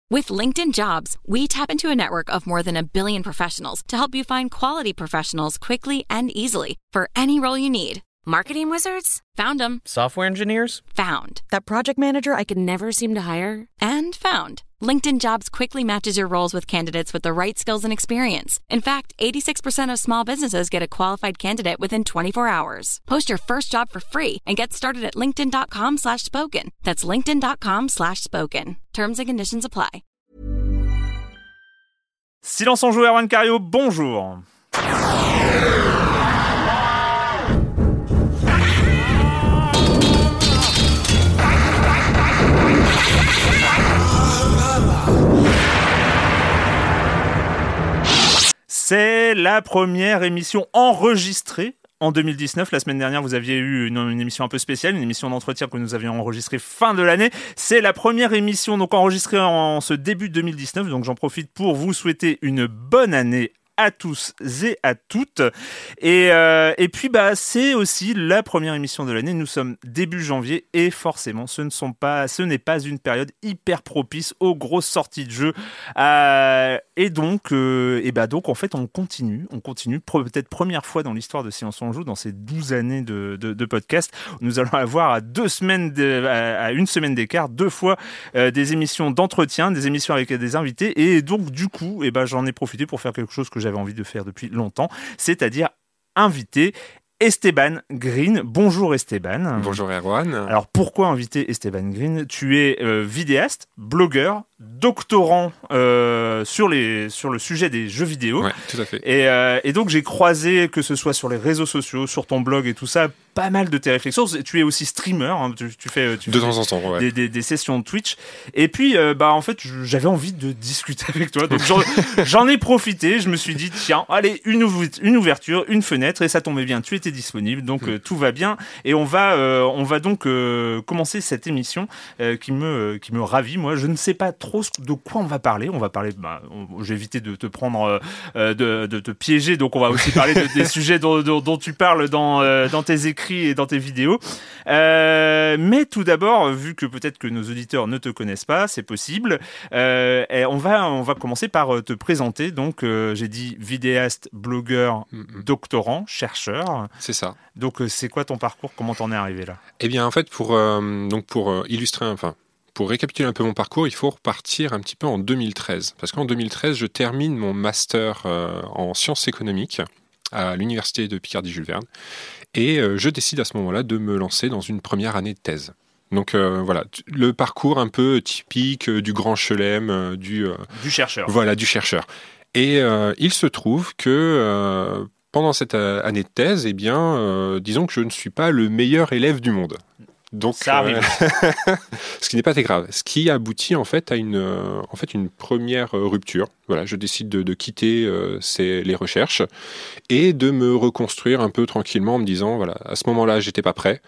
With LinkedIn Jobs, we tap into a network of more than 1 billion professionals to help you find quality professionals quickly and easily for any role you need. Marketing wizards? Found them. Software engineers? Found. That project manager I could never seem to hire? And found. LinkedIn Jobs quickly matches your roles with candidates with the right skills and experience. In fact, 86% of small businesses get a qualified candidate within 24 hours. Post your first job for free and get started at linkedin.com/spoken. That's linkedin.com/spoken. Terms and conditions apply. Silence en joue, Erwan Cario, bonjour. C'est la première émission enregistrée en 2019. La semaine dernière, vous aviez eu une émission un peu spéciale, une émission d'entretien que nous avions enregistrée fin de l'année. C'est la première émission donc enregistrée en ce début 2019. Donc j'en profite pour vous souhaiter une bonne année à tous et à toutes. Et puis c'est aussi la première émission de l'année. Nous sommes début janvier et forcément ce n'est pas une période hyper propice aux grosses sorties de jeux. Et donc en fait on continue peut-être première fois dans l'histoire de Silence on joue dans ces 12 années de podcast. Nous allons avoir à une semaine d'écart 2 fois des émissions d'entretien, des émissions avec des invités, et donc du coup j'en ai profité pour faire quelque chose que j'avais envie de faire depuis longtemps, c'est-à-dire inviter Esteban Green. Bonjour Esteban. Bonjour Erwan. Alors pourquoi inviter Esteban Green ? Tu es vidéaste, blogueur, doctorant sur le sujet des jeux vidéo. Ouais, tout à fait. Et donc j'ai croisé, que ce soit sur les réseaux sociaux, sur ton blog et tout ça, pas mal de tes réflexions. Tu es aussi streamer, hein, tu fais de temps en temps, ouais. des sessions de Twitch. Et puis en fait j'avais envie de discuter avec toi, donc j'en ai profité. Je me suis dit tiens, allez, une ouverture, une fenêtre, et ça tombait bien, tu étais disponible, donc tout va bien. Et on va donc commencer cette émission qui me ravit. Moi je ne sais pas trop de quoi on va parler. J'ai évité de te prendre, de te piéger, donc on va aussi parler des sujets dont tu parles dans tes écrits et dans tes vidéos. Mais tout d'abord, vu que peut-être que nos auditeurs ne te connaissent pas, c'est possible, et on va commencer par te présenter. Donc j'ai dit vidéaste, blogueur, doctorant, chercheur. C'est ça. Donc c'est quoi ton parcours ? Comment t'en es arrivé là ? Eh bien en fait pour illustrer, pour récapituler un peu mon parcours, il faut repartir un petit peu en 2013. Parce qu'en 2013, je termine mon master en sciences économiques à l'université de Picardie-Jules Verne. Et je décide à ce moment-là de me lancer dans une première année de thèse. Donc voilà, le parcours un peu typique du grand chelem, du chercheur. Voilà, du chercheur. Et il se trouve que pendant cette année de thèse, disons que je ne suis pas le meilleur élève du monde. Donc, ça arrive. Ce qui n'est pas très grave. Ce qui aboutit en fait à une première rupture. Voilà, je décide de quitter les recherches et de me reconstruire un peu tranquillement en me disant voilà, à ce moment-là, j'étais pas prêt.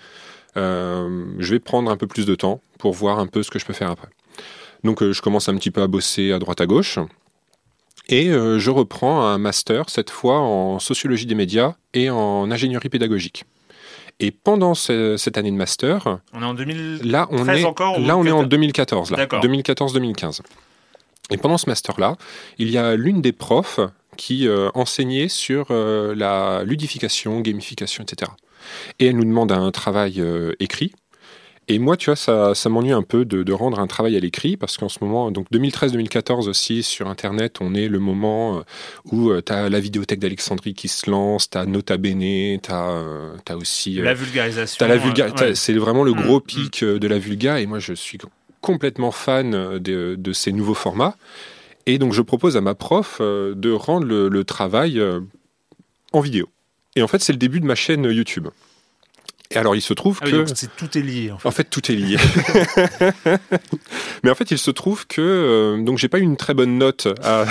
Je vais prendre un peu plus de temps pour voir un peu ce que je peux faire après. Donc, je commence un petit peu à bosser à droite à gauche. Et je reprends un master, cette fois en sociologie des médias et en ingénierie pédagogique. Et pendant cette année de master... On est en 2013 là, on est en 2014. Là, d'accord. 2014-2015. Et pendant ce master-là, il y a l'une des profs qui enseignait sur la ludification, gamification, etc. Et elle nous demande un travail écrit. Et moi, tu vois, ça m'ennuie un peu de rendre un travail à l'écrit, parce qu'en ce moment, donc 2013-2014 aussi, sur Internet, on est le moment où tu as la vidéothèque d'Alexandrie qui se lance, tu as Nota Bene, tu as aussi... la vulgarisation. Ouais. C'est vraiment le gros pic de la vulga, et moi, je suis complètement fan de ces nouveaux formats. Et donc, je propose à ma prof de rendre le travail en vidéo. Et en fait, c'est le début de ma chaîne YouTube. Et alors, il se trouve que... Donc tout est lié, en fait. En fait, tout est lié. Mais en fait, il se trouve que... donc, j'ai pas eu une très bonne note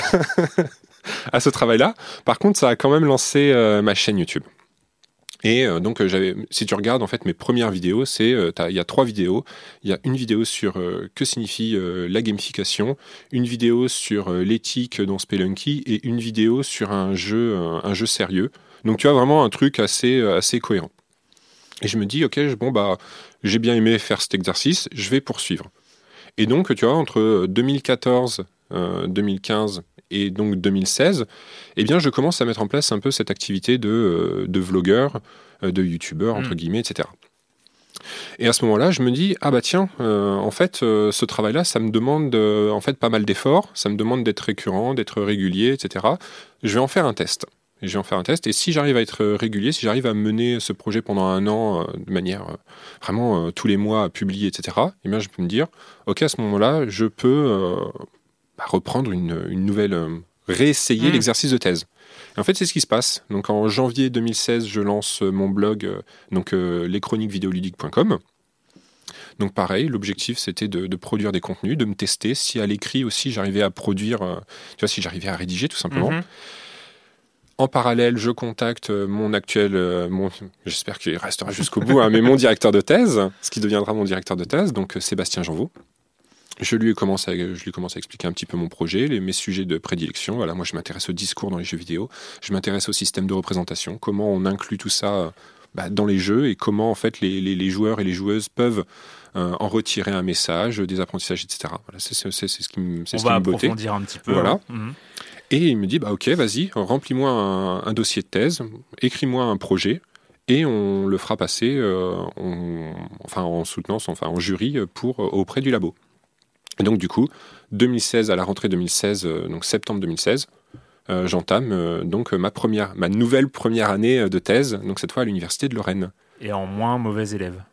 à ce travail-là. Par contre, ça a quand même lancé ma chaîne YouTube. Et donc, si tu regardes, en fait, mes premières vidéos, il y a 3 vidéos. Il y a une vidéo sur que signifie la gamification, une vidéo sur l'éthique dans Spelunky et une vidéo sur un jeu sérieux. Donc, tu as vraiment un truc assez cohérent. Et je me dis, ok, j'ai bien aimé faire cet exercice, je vais poursuivre. Et donc, tu vois, entre 2014, 2015 et donc 2016, eh bien, je commence à mettre en place un peu cette activité de vlogueur, de youtubeur, entre guillemets, etc. Et à ce moment-là, je me dis, ah bah tiens, en fait, ce travail-là, ça me demande en fait pas mal d'efforts, ça me demande d'être récurrent, d'être régulier, etc. Je vais en faire un test. Et si j'arrive à être régulier, si j'arrive à mener ce projet pendant 1 an de manière vraiment tous les mois à publier, etc., eh bien, je peux me dire, ok, à ce moment-là, je peux reprendre une nouvelle, réessayer l'exercice de thèse. Et en fait, c'est ce qui se passe. Donc, en janvier 2016, je lance mon blog, leschroniquesvideoludiques.com. Donc, pareil, l'objectif, c'était de produire des contenus, de me tester. Si à l'écrit aussi, j'arrivais à produire, tu vois, si j'arrivais à rédiger, tout simplement. En parallèle, je contacte mon actuel, j'espère qu'il restera jusqu'au bout, mais mon directeur de thèse, ce qui deviendra mon directeur de thèse, donc Sébastien Janvaux. Je lui commence à expliquer un petit peu mon projet, mes sujets de prédilection. Voilà, moi, je m'intéresse au discours dans les jeux vidéo, je m'intéresse au système de représentation, comment on inclut tout ça dans les jeux et comment en fait les joueurs et les joueuses peuvent en retirer un message, des apprentissages, etc. Voilà, c'est ce qui me bottait. On va approfondir un petit peu. Voilà. Et il me dit, ok, vas-y, remplis-moi un dossier de thèse, écris-moi un projet, et on le fera passer en soutenance, en jury auprès du labo. Et donc, du coup, 2016, à la rentrée 2016, donc septembre 2016, j'entame donc ma nouvelle première année de thèse, donc cette fois à l'Université de Lorraine. Et en moins mauvais élève.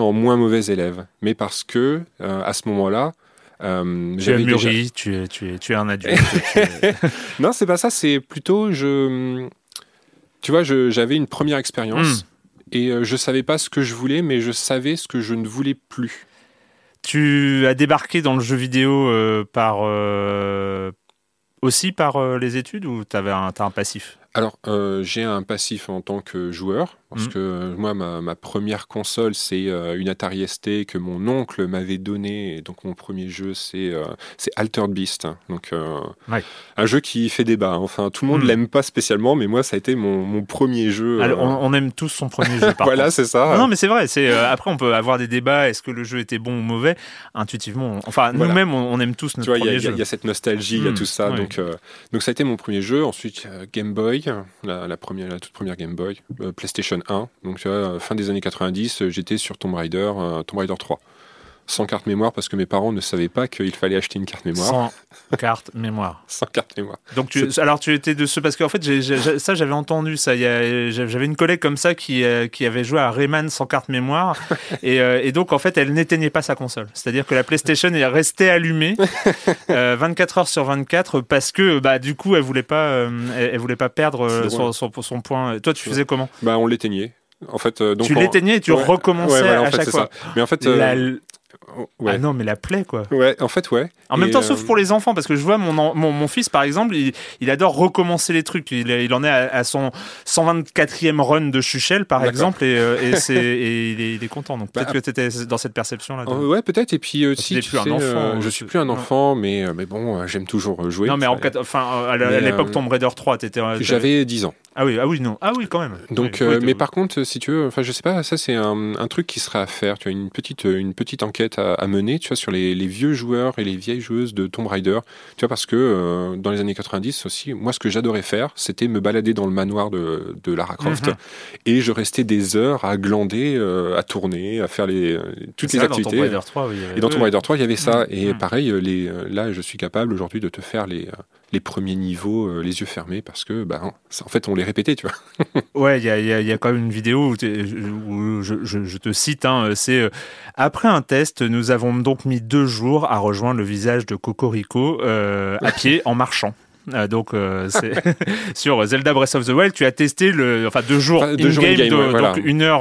Mais parce que, à ce moment-là, tu as mûri, tu es un adulte. Non, c'est pas ça, c'est plutôt, tu vois, j'avais une première expérience et je savais pas ce que je voulais, mais je savais ce que je ne voulais plus. Tu as débarqué dans le jeu vidéo aussi par les études ou t'as un passif ? Alors, j'ai un passif en tant que joueur, parce que moi, ma première console, c'est une Atari ST que mon oncle m'avait donnée. Et donc, mon premier jeu, c'est Altered Beast. Donc, un jeu qui fait débat. Enfin, tout le monde l'aime pas spécialement, mais moi, ça a été mon premier jeu. Alors, on aime tous son premier jeu, par voilà, contre. c'est ça. Non, mais c'est vrai. Après, on peut avoir des débats. Est-ce que le jeu était bon ou mauvais ? Intuitivement. Enfin, nous-mêmes, on aime tous notre premier jeu. Il y a cette nostalgie, il y a tout ça. Ouais. Donc, ça a été mon premier jeu. Ensuite, Game Boy. La toute première Game Boy, PlayStation 1, donc fin des années 90, j'étais sur Tomb Raider 3, sans carte mémoire parce que mes parents ne savaient pas qu'il fallait acheter une carte mémoire. Sans carte mémoire. Sans carte mémoire. Donc tu étais de ceux, parce qu'en fait ça j'avais entendu ça. J'avais une collègue comme ça qui avait joué à Rayman sans carte mémoire et donc en fait elle n'éteignait pas sa console. C'est-à-dire que la PlayStation est restée allumée 24 heures sur 24 parce que du coup elle voulait pas perdre son point. Toi tu faisais comment ? On l'éteignait. En fait, donc tu l'éteignais et tu recommençais à chaque fois. Ça. Mais en fait, ah non, mais la plaie, quoi. Ouais, en fait, ouais. En même temps, sauf pour les enfants, parce que je vois mon fils, par exemple, il adore recommencer les trucs. Il en est à son 124e run de Chuchel, par exemple, et il est content. Donc peut-être que tu étais dans cette perception-là. Ouais, peut-être. Et puis aussi, tu plus un enfant. Je suis plus un enfant, mais bon, j'aime toujours jouer. Non, mais à l'époque, Tomb Raider 3, j'avais 10 ans. Ah oui, quand même. Donc, mais par contre, si tu veux, enfin, je sais pas, ça c'est un truc qui serait à faire. Tu as une petite enquête à mener, tu vois, sur les vieux joueurs et les vieilles joueuses de Tomb Raider. Tu vois, parce que dans les années 90 aussi, moi, ce que j'adorais faire, c'était me balader dans le manoir de Lara Croft et je restais des heures à glander, à tourner, à faire toutes les activités. Dans Tomb Raider 3, et dans Tomb Raider 3, il y avait ça. Et pareil, là, je suis capable aujourd'hui de te faire les premiers niveaux les yeux fermés parce que en fait on les répétait, tu vois. Ouais, il y a quand même une vidéo où je te cite, c'est après un test, nous avons donc mis 2 jours à rejoindre le visage de Cocorico à pied en marchant. Donc c'est sur Zelda Breath of the Wild, tu as testé 2 jours in-game, voilà. Donc une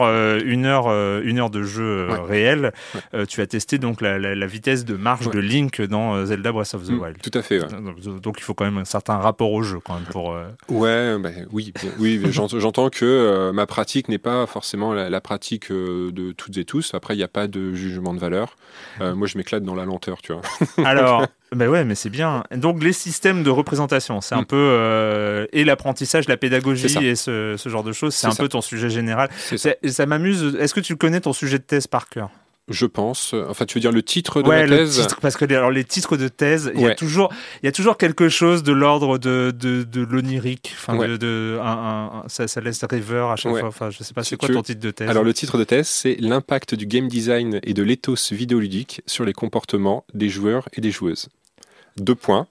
heure de jeu réel. Ouais. Tu as testé donc la vitesse de marche de Link dans Zelda Breath of the Wild. Tout à fait. Ouais. Donc il faut quand même un certain rapport au jeu quand même pour. Oui, j'entends que ma pratique n'est pas forcément la pratique de toutes et tous. Après, il n'y a pas de jugement de valeur. Moi, je m'éclate dans la lenteur, tu vois. Alors. Ouais, mais c'est bien. Donc les systèmes de représentation, c'est un peu et l'apprentissage, la pédagogie et ce genre de choses, c'est un peu ton sujet général. Ça m'amuse. Est-ce que tu connais ton sujet de thèse par cœur ? je pense. Enfin, tu veux dire le titre de Ouais, la thèse? le titre, parce que les titres de thèse, il y a Ouais. toujours quelque chose de l'ordre de l'onirique. Enfin, Ouais. ça laisse rêveur à chaque Ouais. fois. Enfin, je sais pas, Si c'est quoi tu ton veux. titre de thèse? Alors, le titre de thèse, c'est l'impact du game design et de l'éthos vidéoludique sur les comportements des joueurs et des joueuses. 2 points.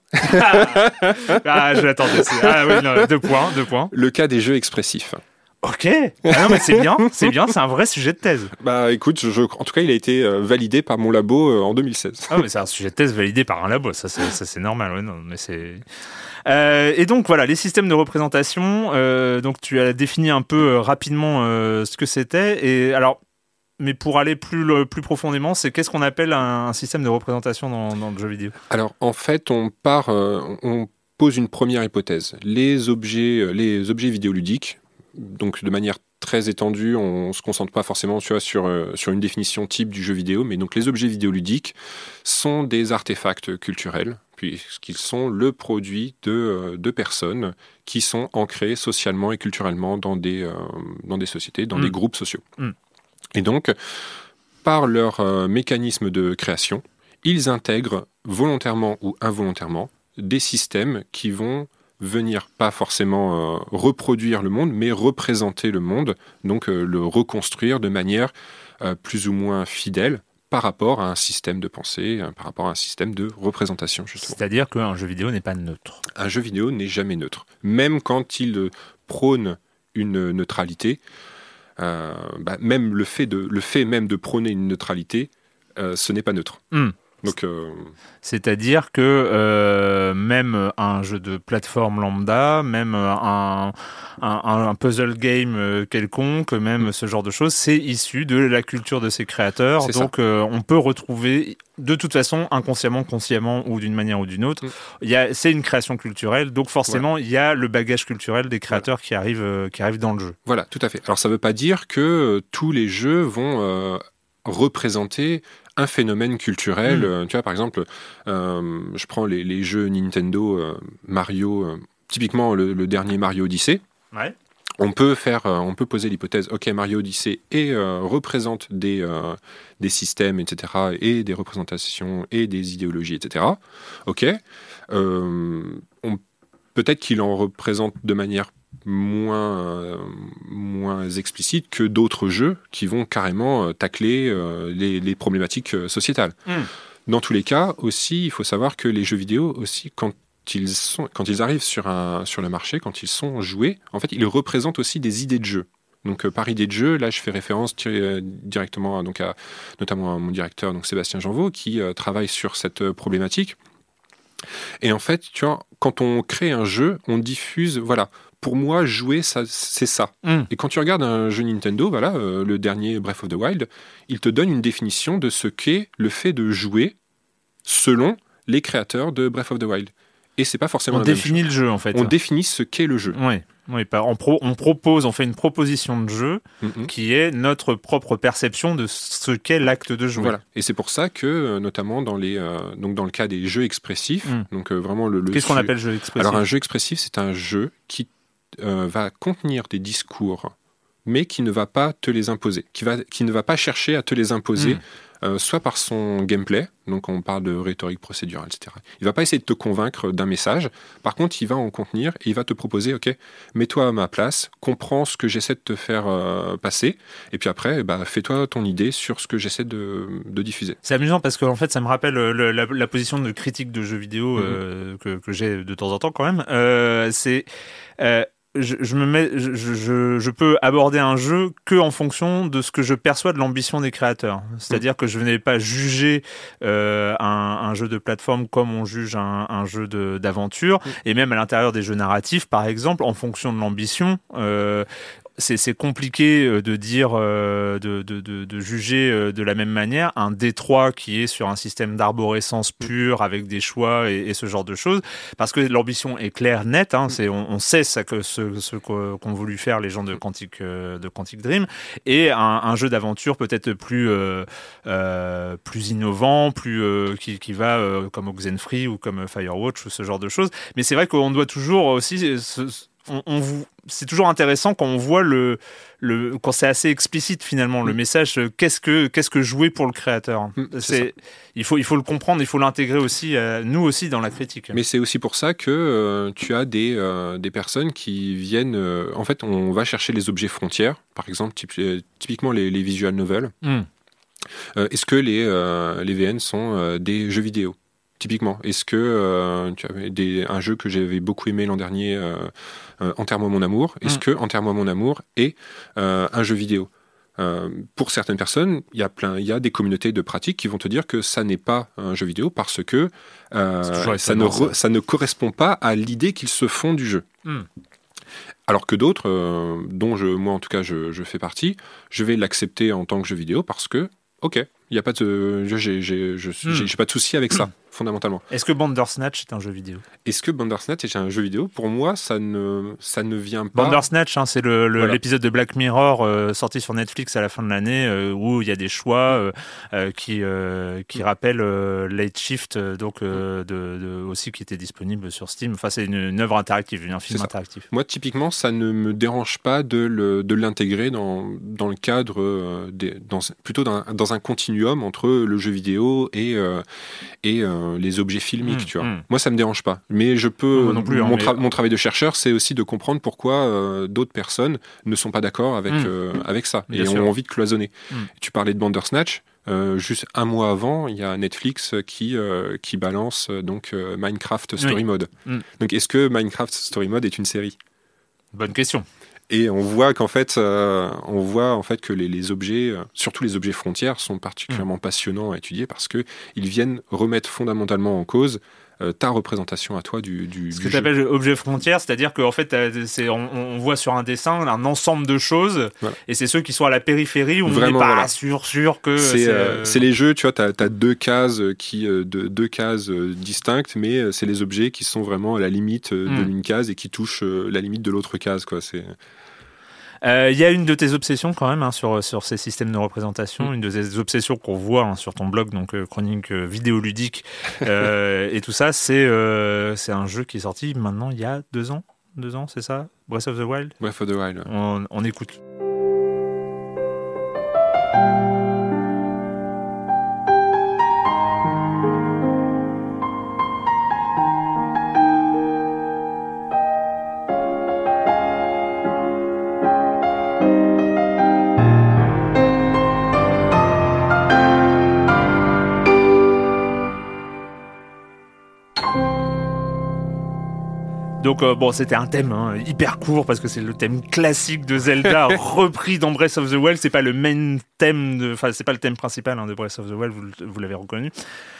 Ah, je l'attendais. Ah oui, non, 2 points, 2 points. Le cas des jeux expressifs. Ok. Ah non, mais c'est bien, c'est un vrai sujet de thèse. Bah écoute, en tout cas, il a été validé par mon labo en 2016. Ah, mais c'est un sujet de thèse validé par un labo, ça c'est normal. Ouais, non, mais c'est. Et donc voilà, les systèmes de représentation. Donc tu as défini un peu rapidement ce que c'était. Et alors, mais pour aller plus profondément, c'est qu'est-ce qu'on appelle un système de représentation dans le jeu vidéo? Alors en fait, on pose une première hypothèse. Les objets vidéoludiques, donc de manière très étendue, on se concentre pas forcément sur une définition type du jeu vidéo, mais donc les objets vidéoludiques sont des artefacts culturels, puisqu'ils sont le produit de personnes qui sont ancrées socialement et culturellement dans des sociétés, dans des groupes sociaux. Et donc, par leur mécanisme de création, ils intègrent volontairement ou involontairement des systèmes qui vont venir pas forcément reproduire le monde, mais représenter le monde, donc le reconstruire de manière plus ou moins fidèle par rapport à un système de pensée, par rapport à un système de représentation, justement. C'est-à-dire qu'un jeu vidéo n'est pas neutre. Un jeu vidéo n'est jamais neutre. Même quand il prône une neutralité, même le fait même de prôner une neutralité, ce n'est pas neutre. Donc, c'est-à-dire que même un jeu de plateforme lambda, même un puzzle game quelconque, même ce genre de choses, c'est issu de la culture de ses créateurs. C'est donc on peut retrouver de toute façon, inconsciemment, consciemment ou d'une manière ou d'une autre, c'est une création culturelle. Donc forcément, il y a le bagage culturel des créateurs qui arrivent dans le jeu. Voilà, tout à fait. Alors ça ne veut pas dire que tous les jeux vont représenter un phénomène culturel. Tu vois, par exemple, je prends les jeux Nintendo, Mario, typiquement le dernier Mario Odyssey. Ouais. On peut poser l'hypothèse, ok, Mario Odyssey représente des systèmes, etc., et des représentations et des idéologies, etc. Ok. Peut-être qu'il en représente de manière moins explicite que d'autres jeux qui vont carrément tacler les problématiques sociétales. Dans tous les cas, aussi, il faut savoir que les jeux vidéo, aussi, quand ils arrivent sur le marché, quand ils sont joués, en fait, ils représentent aussi des idées de jeu. Donc, par idée de jeu, là, je fais référence directement notamment à mon directeur, donc Sébastien Janvaux, qui travaille sur cette problématique. Et en fait, tu vois, quand on crée un jeu, on diffuse, voilà, pour moi, jouer, c'est ça. Et quand tu regardes un jeu Nintendo, voilà, le dernier Breath of the Wild, il te donne une définition de ce qu'est le fait de jouer selon les créateurs de Breath of the Wild. Et c'est pas forcément on définit le jeu, en fait. On définit ce qu'est le jeu. Oui. On fait une proposition de jeu qui est notre propre perception de ce qu'est l'acte de jouer. Voilà. Et c'est pour ça que, notamment dans le cas des jeux expressifs, donc vraiment Qu'est-ce qu'on appelle jeu expressif? Alors un jeu expressif, c'est un jeu qui va contenir des discours, mais qui ne va pas te les imposer, qui ne va pas chercher à te les imposer. Soit par son gameplay, donc on parle de rhétorique procédurale, etc. Il va pas essayer de te convaincre d'un message, par contre il va en contenir et il va te proposer, ok, mets-toi à ma place, comprends ce que j'essaie de te faire passer, et puis après, fais-toi ton idée sur ce que j'essaie de diffuser. C'est amusant parce que en fait ça me rappelle la position de critique de jeux vidéo que j'ai de temps en temps quand même. Je peux aborder un jeu que en fonction de ce que je perçois de l'ambition des créateurs. C'est-à-dire que je n'ai pas jugé un jeu de plateforme comme on juge un jeu d'aventure, et même à l'intérieur des jeux narratifs, par exemple, en fonction de l'ambition. C'est compliqué de dire, de juger de la même manière un D3 qui est sur un système d'arborescence pure avec des choix et ce genre de choses, parce que l'ambition est claire, nette. On sait ce qu'ont voulu faire les gens de Quantic Dream, et un jeu d'aventure peut-être plus innovant, qui va comme Oxenfree ou comme Firewatch ou ce genre de choses. Mais c'est vrai qu'on doit toujours aussi c'est toujours intéressant quand on voit quand c'est assez explicite finalement le message. Qu'est-ce que jouer pour le créateur. Il faut le comprendre, il faut l'intégrer aussi, nous aussi dans la critique. Mais c'est aussi pour ça que tu as des personnes qui viennent. En fait, on va chercher les objets frontières, par exemple, typiquement les visual novels. Est-ce que les VN sont des jeux vidéo? Typiquement, est-ce que tu avais un jeu que j'avais beaucoup aimé l'an dernier, Enterre-moi mon amour, est-ce que Enterre-moi mon amour est un jeu vidéo? Pour certaines personnes, il y a des communautés de pratiques qui vont te dire que ça n'est pas un jeu vidéo parce que ça ne correspond pas à l'idée qu'ils se font du jeu. Alors que d'autres, dont moi en tout cas je fais partie, je vais l'accepter en tant que jeu vidéo parce que, ok, il y a pas de, j'ai pas de souci avec ça. Fondamentalement. Est-ce que Bandersnatch est un jeu vidéo? Est-ce que Bandersnatch est un jeu vidéo? Pour moi, ça ne vient pas... Bandersnatch, c'est l'épisode de Black Mirror sorti sur Netflix à la fin de l'année où il y a des choix qui rappellent Late Shift, donc aussi qui était disponible sur Steam. Enfin, c'est une œuvre interactive, un film interactif. Moi, typiquement, ça ne me dérange pas de l'intégrer dans le cadre, plutôt dans un continuum entre le jeu vidéo et les objets filmiques, tu vois. Moi, ça me dérange pas. Mais je peux... Non plus, mon travail de chercheur, c'est aussi de comprendre pourquoi d'autres personnes ne sont pas d'accord avec ça. Bien et sûr. Ont envie de cloisonner. Tu parlais de Bandersnatch. Juste un mois avant, il y a Netflix qui balance Minecraft Story Mode. Donc, est-ce que Minecraft Story Mode est une série? Bonne question. Et on voit qu'en fait, que les objets, surtout les objets frontières, sont particulièrement passionnants à étudier parce que ils viennent remettre fondamentalement en cause ta représentation à toi du Ce que tu appelles objet frontière, c'est-à-dire qu'en fait, on voit sur un dessin un ensemble de choses, voilà. Et c'est ceux qui sont à la périphérie où vraiment, on n'est pas sûr que... C'est les jeux, tu vois, t'as deux cases distinctes, mais c'est les objets qui sont vraiment à la limite d'une case et qui touchent la limite de l'autre case, quoi. Il y a une de tes obsessions quand même sur ces systèmes de représentation, une de tes obsessions qu'on voit sur ton blog, donc chronique vidéoludique et tout ça, c'est un jeu qui est sorti maintenant il y a 2 ans, c'est ça? Breath of the Wild. Breath of the Wild. On écoute. Donc c'était un thème hyper court parce que c'est le thème classique de Zelda repris dans Breath of the Wild. C'est pas le main thème, c'est pas le thème principal de Breath of the Wild. Vous l'avez reconnu.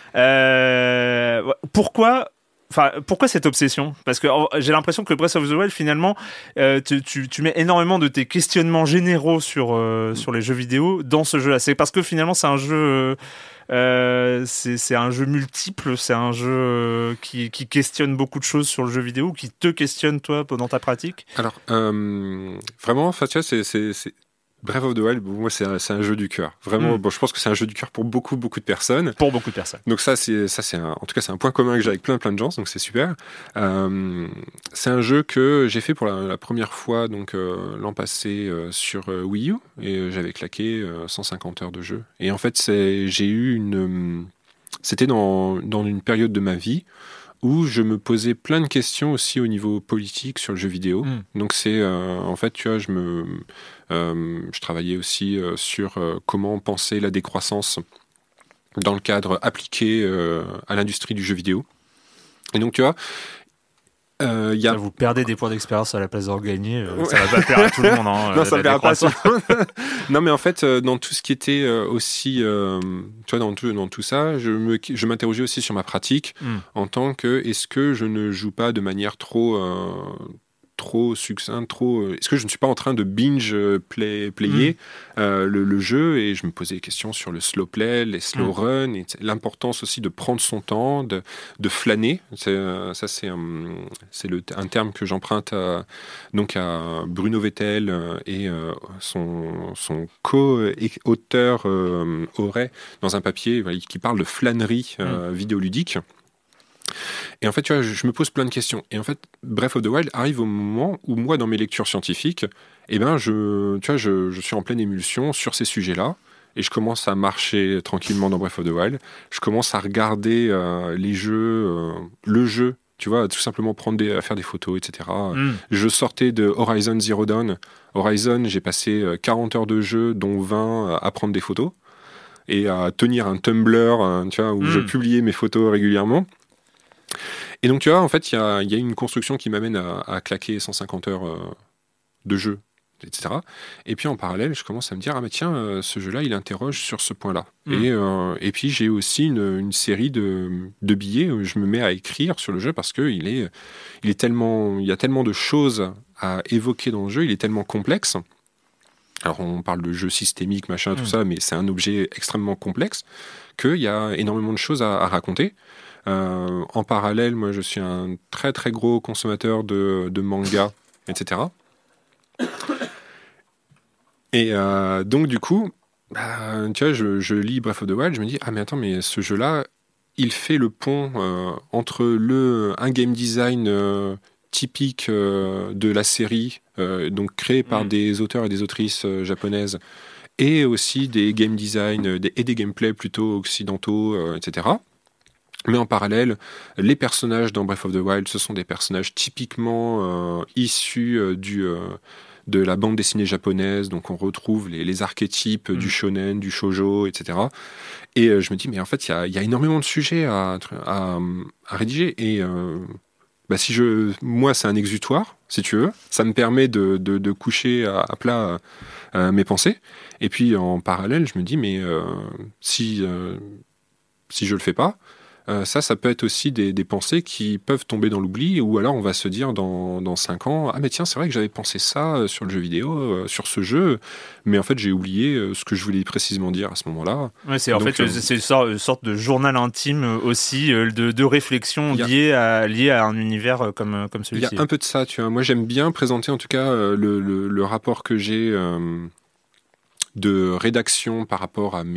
Pourquoi cette obsession? Parce que j'ai l'impression que Breath of the Wild, finalement, tu mets énormément de tes questionnements généraux sur les jeux vidéo dans ce jeu-là. C'est parce que finalement, c'est un jeu... c'est un jeu multiple, c'est un jeu qui questionne beaucoup de choses sur le jeu vidéo, qui te questionne toi pendant ta pratique. Alors vraiment, tu vois, c'est Breath of the Wild, pour moi, c'est un jeu du cœur. Vraiment, je pense que c'est un jeu du cœur pour beaucoup de personnes. Pour beaucoup de personnes. Donc en tout cas, c'est un point commun que j'ai avec plein de gens, donc c'est super. C'est un jeu que j'ai fait pour la première fois, donc l'an passé sur Wii U, et j'avais claqué 150 heures de jeu. Et en fait, c'était dans une période de ma vie où je me posais plein de questions aussi au niveau politique sur le jeu vidéo. Donc c'est en fait, tu vois, je travaillais aussi sur comment penser la décroissance dans le cadre appliqué à l'industrie du jeu vidéo. Et donc tu vois, vous perdez des points d'expérience à la place d'en gagner, ça va pas plaire à tout le monde. Non, ça ne plaira pas à tout le monde. Non, mais en fait, dans tout ce qui était aussi, tu vois, dans tout ça, je m'interrogeais aussi sur ma pratique en tant que, est-ce que je ne joue pas de manière trop succincte, est-ce que je ne suis pas en train de binge player le jeu, et je me posais des questions sur le slow play, les slow run, et l'importance aussi de prendre son temps, de flâner. C'est un terme que j'emprunte à Bruno Vettel et son co-auteur Auray dans un papier qui parle de flânerie vidéoludique. Et en fait, tu vois, je me pose plein de questions. Et en fait, Breath of the Wild arrive au moment où moi, dans mes lectures scientifiques, tu vois, je suis en pleine émulsion sur ces sujets-là. Et je commence à marcher tranquillement dans Breath of the Wild. Je commence à regarder les jeux, le jeu, tu vois, tout simplement faire des photos, etc. Je sortais de Horizon Zero Dawn. Horizon, j'ai passé 40 heures de jeu, dont 20 à prendre des photos et à tenir un Tumblr, tu vois, où je publiais mes photos régulièrement. Et donc, tu vois, en fait, il y a une construction qui m'amène à claquer 150 heures de jeu, etc. Et puis, en parallèle, je commence à me dire, ah mais tiens, ce jeu-là, il interroge sur ce point-là. Et puis, j'ai aussi une série de billets où je me mets à écrire sur le jeu parce qu'il il y a tellement de choses à évoquer dans le jeu, il est tellement complexe. Alors, on parle de jeu systémique, machin, tout ça, mais c'est un objet extrêmement complexe qu'il y a énormément de choses à raconter. En parallèle, moi, je suis un très très gros consommateur de manga, etc. Et donc, du coup, tu vois, je lis Breath of the Wild, je me dis, ah mais attends, mais ce jeu-là, il fait le pont entre un game design typique de la série, donc créé par des auteurs et des autrices japonaises, et aussi des game design et des gameplays plutôt occidentaux, etc. Mais en parallèle, les personnages dans Breath of the Wild, ce sont des personnages typiquement issus de la bande dessinée japonaise. Donc on retrouve les archétypes du shonen, du shoujo, etc. Et je me dis, mais en fait, il y a énormément de sujets à rédiger. Et moi, c'est un exutoire, si tu veux. Ça me permet de coucher à plat mes pensées. Et puis en parallèle, je me dis, mais si je le fais pas, ça peut être aussi des pensées qui peuvent tomber dans l'oubli, ou alors on va se dire dans 5 ans, ah mais tiens, c'est vrai que j'avais pensé ça sur le jeu vidéo, sur ce jeu, mais en fait j'ai oublié ce que je voulais précisément dire à ce moment-là. Ouais, c'est une sorte de journal intime aussi, de réflexion liée à un univers comme celui-ci. Il y a un peu de ça, tu vois. Moi j'aime bien présenter en tout cas le rapport que j'ai de rédaction par rapport à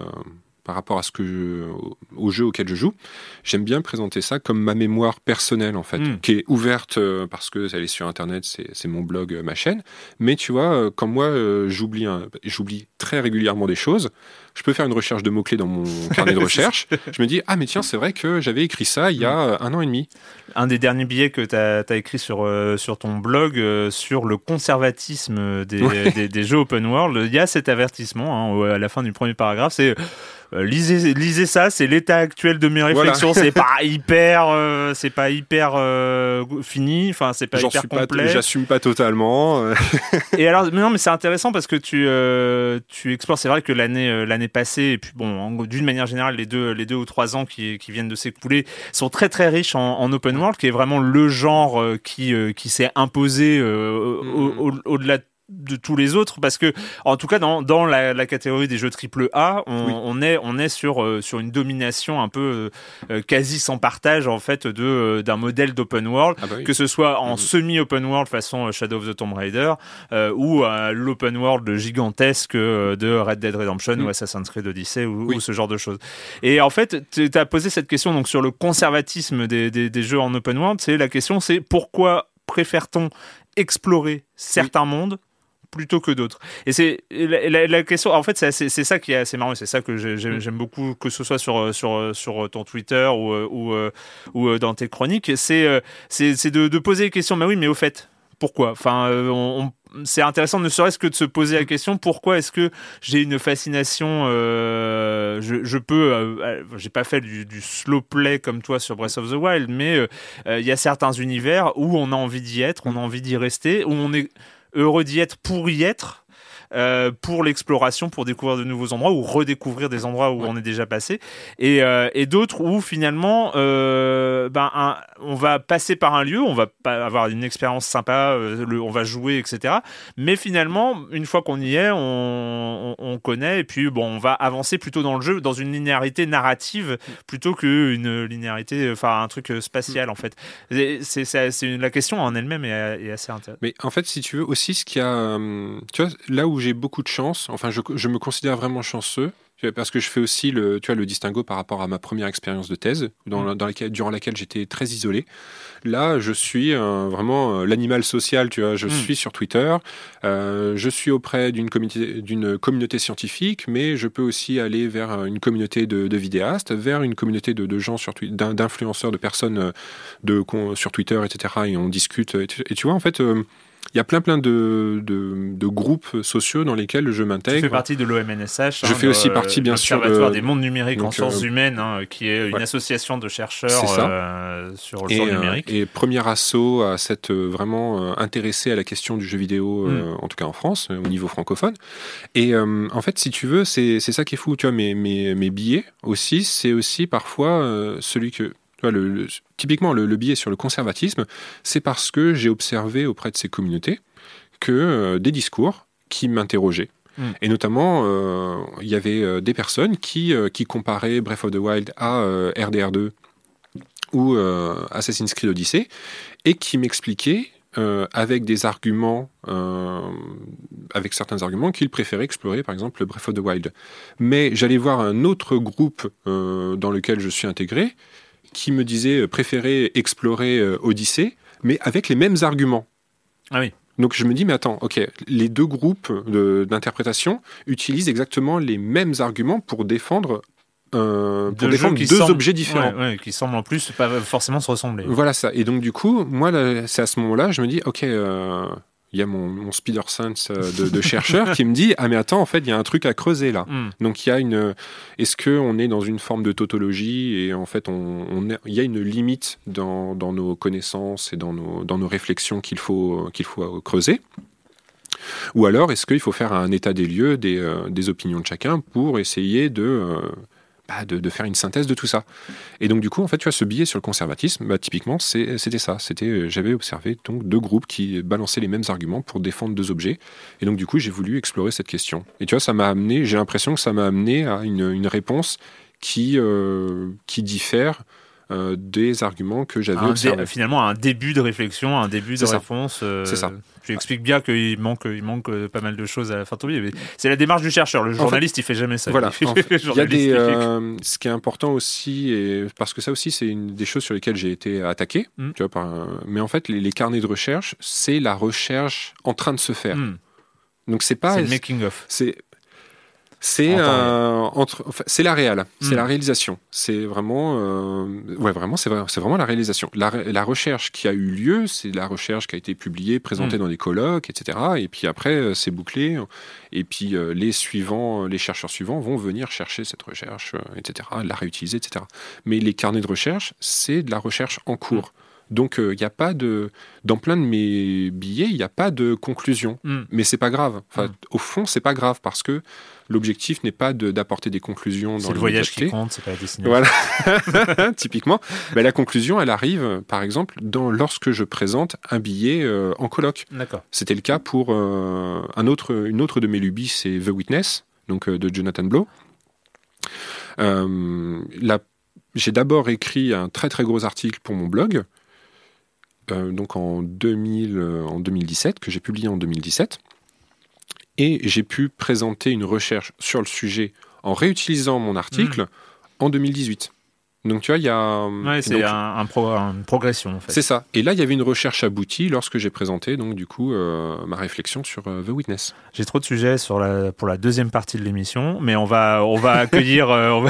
au jeu auquel je joue. J'aime bien présenter ça comme ma mémoire personnelle, en fait, qui est ouverte parce que elle est sur Internet, c'est mon blog, ma chaîne. Mais tu vois, quand moi, j'oublie très régulièrement des choses, je peux faire une recherche de mots-clés dans mon carnet de recherche. Je me dis, ah mais tiens, c'est vrai que j'avais écrit ça il y a 1 an et demi. Un des derniers billets que tu as écrit sur ton blog sur le conservatisme des jeux open world, il y a cet avertissement à la fin du premier paragraphe, c'est lisez ça, c'est l'état actuel de mes réflexions. Voilà. C'est pas hyper fini, enfin c'est pas hyper complet. J'assume pas totalement. Et alors, mais c'est intéressant parce que tu explores. C'est vrai que l'année passée, et puis bon, d'une manière générale, les 2 ou 3 ans qui viennent de s'écouler sont très très riches en open world, qui est vraiment le genre qui s'est imposé au-delà de tous les autres, parce que en tout cas dans la catégorie des jeux AAA, on est sur une domination un peu quasi sans partage en fait d'un modèle d'open world, que ce soit en semi-open world façon Shadow of the Tomb Raider ou l'open world gigantesque de Red Dead Redemption ou Assassin's Creed Odyssey ou ce genre de choses. Et en fait, tu as posé cette question donc sur le conservatisme des jeux en open world. La question c'est pourquoi préfère-t-on explorer certains mondes plutôt que d'autres. Et c'est la question, en fait, c'est ça qui est assez marrant, c'est ça que j'aime beaucoup, que ce soit sur ton Twitter ou dans tes chroniques, c'est de poser les questions, mais oui, mais au fait, pourquoi ? Enfin, c'est intéressant ne serait-ce que de se poser la question, pourquoi est-ce que j'ai une fascination, j'ai pas fait du slow play comme toi sur Breath of the Wild, mais il y a certains univers où on a envie d'y être, on a envie d'y rester, où on est heureux d'y être pour y être, pour l'exploration, pour découvrir de nouveaux endroits ou redécouvrir des endroits où on est déjà passé, et d'autres où finalement on va passer par un lieu, on va pas avoir une expérience sympa, on va jouer, etc. Mais finalement, une fois qu'on y est, on connaît, et puis on va avancer plutôt dans le jeu, dans une linéarité narrative plutôt qu'une linéarité, enfin un truc spatial en fait. La question en elle-même est assez intéressante. Mais en fait, si tu veux aussi, ce qu'il y a, tu vois, là où j'ai beaucoup de chance, enfin je me considère vraiment chanceux, Parce que je fais aussi le distinguo par rapport à ma première expérience de thèse, durant laquelle j'étais très isolé. Là, je suis vraiment l'animal social, tu vois. Je suis sur Twitter, je suis auprès d'une communauté scientifique, mais je peux aussi aller vers une communauté de vidéastes, vers une communauté de gens d'influenceurs, de personnes sur Twitter, etc. Et on discute. Et tu vois, en fait... il y a plein de groupes sociaux dans lesquels je m'intègre. Tu fais partie de l'OMNSH. Je fais aussi partie, bien sûr, l'Observatoire des mondes numériques en sciences humaines, qui est une association de chercheurs sur le champ numérique. Et premier assaut à s'être vraiment intéressé à la question du jeu vidéo, en tout cas en France, au niveau francophone. Et en fait, si tu veux, c'est ça qui est fou. Tu vois, mes billets aussi, c'est aussi parfois celui que... Typiquement, le biais sur le conservatisme, c'est parce que j'ai observé auprès de ces communautés que des discours qui m'interrogeaient. Et notamment, il y avait des personnes qui comparaient Breath of the Wild à RDR2 ou Assassin's Creed Odyssey, et qui m'expliquaient avec des arguments, avec certains arguments, qu'ils préféraient explorer, par exemple, Breath of the Wild. Mais j'allais voir un autre groupe dans lequel je suis intégré, qui me disait préférer explorer Odyssey, mais avec les mêmes arguments. Ah oui. Donc je me dis, mais attends, ok, les deux groupes d'interprétation utilisent exactement les mêmes arguments pour défendre deux objets différents. Qui semblent en plus pas forcément se ressembler. Voilà ça. Et donc du coup, moi, c'est à ce moment-là, je me dis, ok... il y a mon spider sense de chercheur qui me dit mais attends, en fait il y a un truc à creuser là. Donc il y a est-ce que on est dans une forme de tautologie, et en fait il y a une limite dans nos connaissances et dans nos réflexions qu'il faut creuser, ou alors est-ce qu'il faut faire un état des lieux des opinions de chacun pour essayer de faire une synthèse de tout ça. Et donc du coup, en fait, tu vois, ce biais sur le conservatisme, typiquement, c'était ça. J'avais observé donc deux groupes qui balançaient les mêmes arguments pour défendre deux objets. Et donc du coup, j'ai voulu explorer cette question. Et tu vois, j'ai l'impression que ça m'a amené à une réponse qui diffère des arguments que j'avais observés. Finalement, un début de réflexion, un début de réponse. C'est ça. Tu expliques bien qu'il manque pas mal de choses à la fin de ton livre. C'est la démarche du chercheur. Le journaliste, il fait jamais ça. Voilà. Il y a ce qui est important aussi, parce que ça aussi, c'est une des choses sur lesquelles j'ai été attaqué. Tu vois, mais en fait, les carnets de recherche, c'est la recherche en train de se faire. Donc c'est pas. C'est le making of. C'est la réal, c'est la réalisation. C'est vraiment, c'est vraiment la réalisation. La recherche qui a eu lieu, c'est la recherche qui a été publiée, présentée dans des colloques, etc. Et puis après, c'est bouclé. Et puis les chercheurs suivants vont venir chercher cette recherche, etc. La réutiliser, etc. Mais les carnets de recherche, c'est de la recherche en cours. Donc, il n'y a pas dans plein de mes billets, il n'y a pas de conclusion. Mais c'est pas grave. Au fond, c'est pas grave, parce que l'objectif n'est pas d'apporter des conclusions dans le voyage qui compte, c'est pas la destination. Voilà, typiquement. La conclusion, elle arrive, par exemple, lorsque je présente un billet en colloque. D'accord. C'était le cas pour une autre de mes lubies, c'est The Witness, donc de Jonathan Blow. J'ai d'abord écrit un très très gros article pour mon blog, donc en 2017, que j'ai publié en 2017. Et j'ai pu présenter une recherche sur le sujet en réutilisant mon article en 2018. Donc tu vois, il y a... c'est une progression en fait. C'est ça. Et là, il y avait une recherche aboutie lorsque j'ai présenté donc du coup ma réflexion sur The Witness. J'ai trop de sujets pour la deuxième partie de l'émission, mais on va accueillir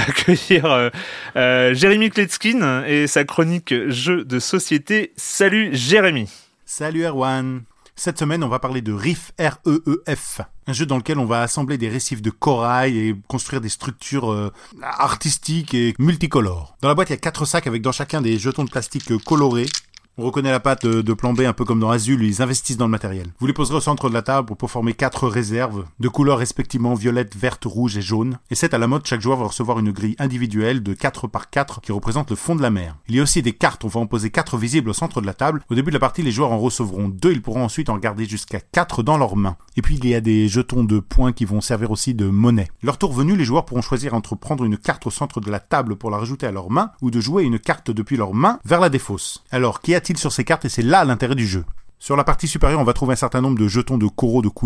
Jérémy Kletskin et sa chronique Jeux de société. Salut Jérémy. Salut Erwan. Cette semaine, on va parler de Reef, R-E-E-F, un jeu dans lequel on va assembler des récifs de corail et construire des structures artistiques et multicolores. Dans la boîte, il y a 4 sacs avec dans chacun des jetons de plastique colorés. On reconnaît la patte de plan B, un peu comme dans Azul, ils investissent dans le matériel. Vous les poserez au centre de la table pour former 4 réserves, de couleurs respectivement violette, verte, rouge et jaune. Et c'est à la mode, chaque joueur va recevoir une grille individuelle de 4 par 4 qui représente le fond de la mer. Il y a aussi des cartes, on va en poser 4 visibles au centre de la table. Au début de la partie, les joueurs en recevront 2, ils pourront ensuite en garder jusqu'à 4 dans leurs mains. Et puis il y a des jetons de points qui vont servir aussi de monnaie. Leur tour venu, les joueurs pourront choisir entre prendre une carte au centre de la table pour la rajouter à leurs mains, ou de jouer une carte depuis leurs mains vers la défausse. Alors, qu'y a-t-il sur ces cartes? Et c'est là l'intérêt du jeu. Sur la partie supérieure, on va trouver un certain nombre de jetons de coraux de couleurs.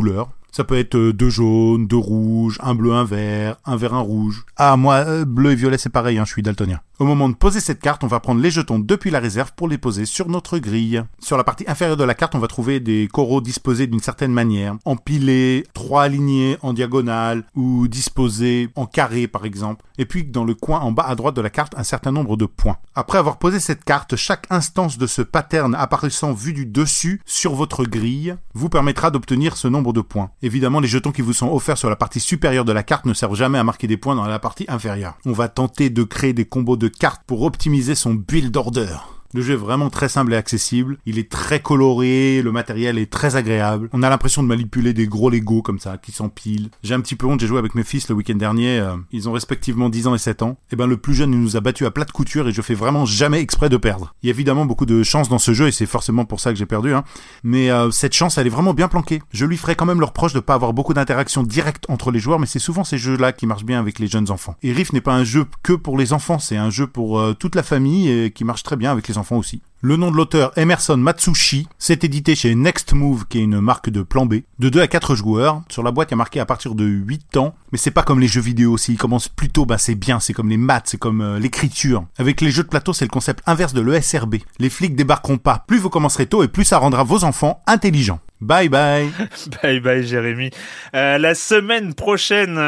Ça peut être 2 jaunes, 2 rouges, un bleu, un vert, un rouge. Ah, moi, bleu et violet, c'est pareil, hein, je suis daltonien. Au moment de poser cette carte, on va prendre les jetons depuis la réserve pour les poser sur notre grille. Sur la partie inférieure de la carte, on va trouver des coraux disposés d'une certaine manière. Empilés, 3 alignés en diagonale ou disposés en carré par exemple. Et puis dans le coin en bas à droite de la carte, un certain nombre de points. Après avoir posé cette carte, chaque instance de ce pattern apparaissant vu du dessus sur votre grille vous permettra d'obtenir ce nombre de points. Évidemment, les jetons qui vous sont offerts sur la partie supérieure de la carte ne servent jamais à marquer des points dans la partie inférieure. On va tenter de créer des combos de cartes pour optimiser son build order. Le jeu est vraiment très simple et accessible. Il est très coloré, le matériel est très agréable. On a l'impression de manipuler des gros Lego comme ça, qui s'empilent. J'ai un petit peu honte, j'ai joué avec mes fils le week-end dernier. Ils ont respectivement 10 ans et 7 ans. Et ben le plus jeune, il nous a battus à plate couture et je fais vraiment jamais exprès de perdre. Il y a évidemment beaucoup de chance dans ce jeu et c'est forcément pour ça que j'ai perdu. Mais cette chance, elle est vraiment bien planquée. Je lui ferai quand même le reproche de pas avoir beaucoup d'interactions directes entre les joueurs, mais c'est souvent ces jeux-là qui marchent bien avec les jeunes enfants. Et Riff n'est pas un jeu que pour les enfants, c'est un jeu pour toute la famille et qui marche très bien avec les enfants aussi. Le nom de l'auteur, Emerson Matsushi, c'est édité chez Next Move, qui est une marque de plan B, de 2 à 4 joueurs. Sur la boîte, il y a marqué à partir de 8 ans, mais c'est pas comme les jeux vidéo, s'ils commencent plus tôt, c'est bien, c'est comme les maths, c'est comme l'écriture. Avec les jeux de plateau, c'est le concept inverse de l'ESRB. Les flics débarqueront pas, plus vous commencerez tôt et plus ça rendra vos enfants intelligents. Bye bye. Bye bye Jérémy. La semaine prochaine,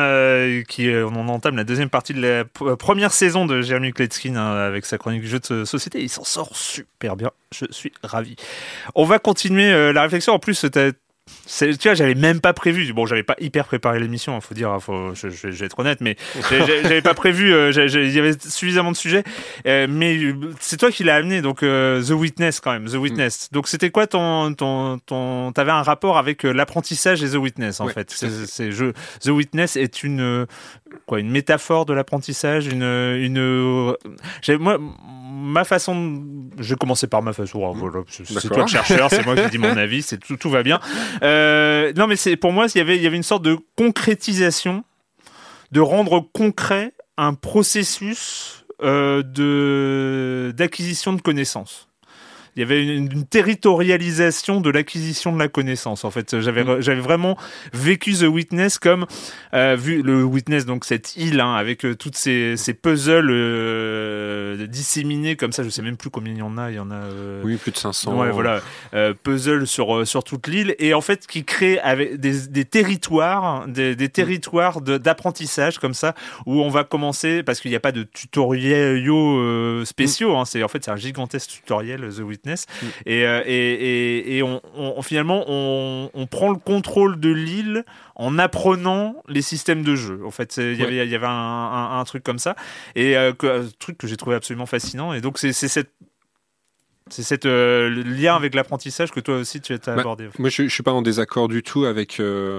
on entame la deuxième partie de la première saison de Jérémy Kletskin avec sa chronique jeux de société. Il s'en sort super bien. Je suis ravi. On va continuer la réflexion. En plus, tu vois, j'avais même pas prévu. Bon, j'avais pas hyper préparé l'émission, faut dire. Je vais être honnête, mais j'avais pas prévu. Il y avait suffisamment de sujets, mais c'est toi qui l'as amené. Donc The Witness quand même, The Witness. Donc c'était quoi t'avais un rapport avec l'apprentissage et The Witness en fait. The Witness est une métaphore de l'apprentissage, ma façon. Je vais commencer par ma façon. Voilà, c'est toi le chercheur, c'est moi qui dis mon avis. Tout va bien. Non, mais pour moi, il y avait une sorte de concrétisation, de rendre concret un processus d'acquisition de connaissances. Il y avait une territorialisation de l'acquisition de la connaissance. En fait, j'avais vraiment vécu The Witness comme vu le Witness, donc cette île avec toutes ces puzzles disséminés comme ça. Je sais même plus combien il y en a. Il y en a. Oui, plus de 500. Ouais, voilà, puzzles sur toute l'île et en fait qui créent avec des territoires, des territoires d'apprentissage comme ça où on va commencer parce qu'il n'y a pas de tutoriaux spéciaux. C'est un gigantesque tutoriel The Witness. Et on finalement on prend le contrôle de l'île en apprenant les systèmes de jeu. En fait, il y avait un truc comme ça et un truc que j'ai trouvé absolument fascinant. Et donc c'est cette lien avec l'apprentissage que toi aussi tu as abordé. Moi, je suis pas en désaccord du tout avec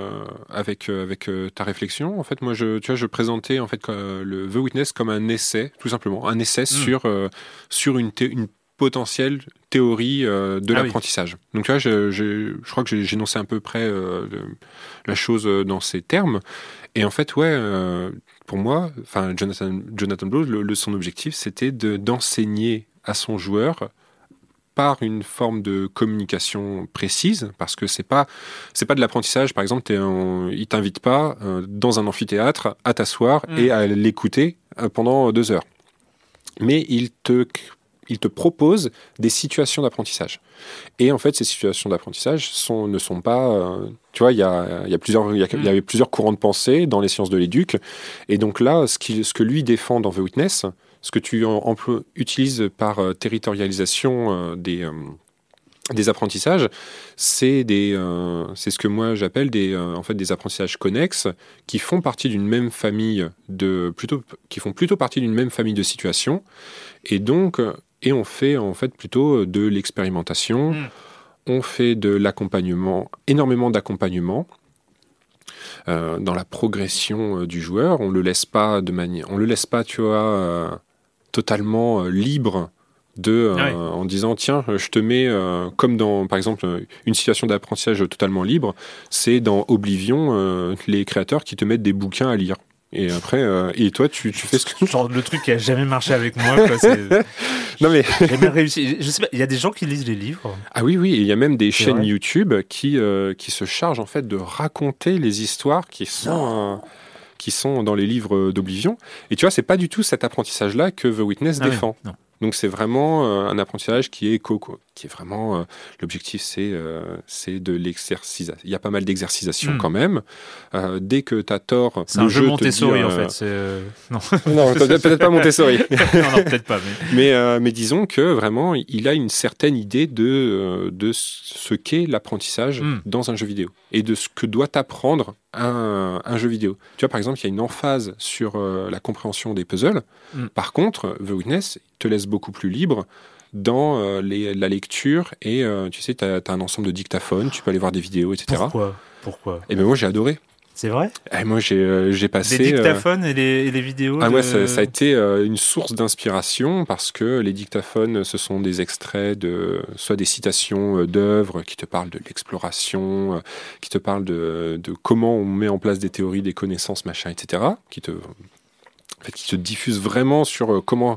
ta réflexion. En fait, moi, je présentais en fait le The Witness comme un essai, tout simplement, un essai sur une potentielle théorie de l'apprentissage. Oui. Donc tu vois, je crois que j'ai énoncé à peu près la chose dans ces termes. Et en fait, pour moi, Jonathan Blow, son objectif, c'était d'enseigner à son joueur par une forme de communication précise, parce que c'est pas de l'apprentissage. Par exemple, il t'invite pas dans un amphithéâtre à t'asseoir et à l'écouter pendant 2 heures. Mais il te propose des situations d'apprentissage. Et en fait, ces situations d'apprentissage ne sont pas... tu vois, il y avait plusieurs courants de pensée dans les sciences de l'éduc. Et donc là, ce que lui défend dans The Witness, ce que tu utilises par territorialisation des apprentissages, c'est ce que moi j'appelle des apprentissages connexes qui font partie d'une même famille qui font plutôt partie d'une même famille de situations. Et on fait en fait plutôt de l'expérimentation, on fait de l'accompagnement, énormément d'accompagnement dans la progression du joueur. On le laisse pas, tu vois, totalement libre en disant tiens, je te mets comme dans par exemple une situation d'apprentissage totalement libre, c'est dans Oblivion les créateurs qui te mettent des bouquins à lire. Et après, et toi, tu fais ce que... Genre le truc qui a jamais marché avec moi, quoi. C'est... Non mais... J'ai jamais réussi. Je sais pas, il y a des gens qui lisent les livres. Ah oui, et il y a même des chaînes vrai. YouTube qui se chargent en fait de raconter les histoires qui sont dans les livres d'Oblivion. Et tu vois, c'est pas du tout cet apprentissage-là que The Witness défend. Oui, non. Donc c'est vraiment un apprentissage qui est qui est vraiment l'objectif, c'est de l'exercice. Il y a pas mal d'exercitation quand même. Dès que tu as tort, c'est un jeu Montessori en fait. Non, peut-être pas Montessori. Non, peut-être pas. Mais disons que vraiment, il a une certaine idée de ce qu'est l'apprentissage dans un jeu vidéo et de ce que doit apprendre un jeu vidéo. Tu vois, par exemple, il y a une emphase sur la compréhension des puzzles. Par contre, The Witness te laisse beaucoup plus libre dans la lecture et tu sais, tu as un ensemble de dictaphones, tu peux aller voir des vidéos, etc. Pourquoi Et bien moi, j'ai adoré. C'est vrai? Et moi, j'ai passé... Des dictaphones et les vidéos moi, ça a été une source d'inspiration parce que les dictaphones, ce sont des extraits de soit des citations d'œuvres qui te parlent de l'exploration, qui te parlent de comment on met en place des théories, des connaissances, machin, etc., qui te diffusent vraiment sur comment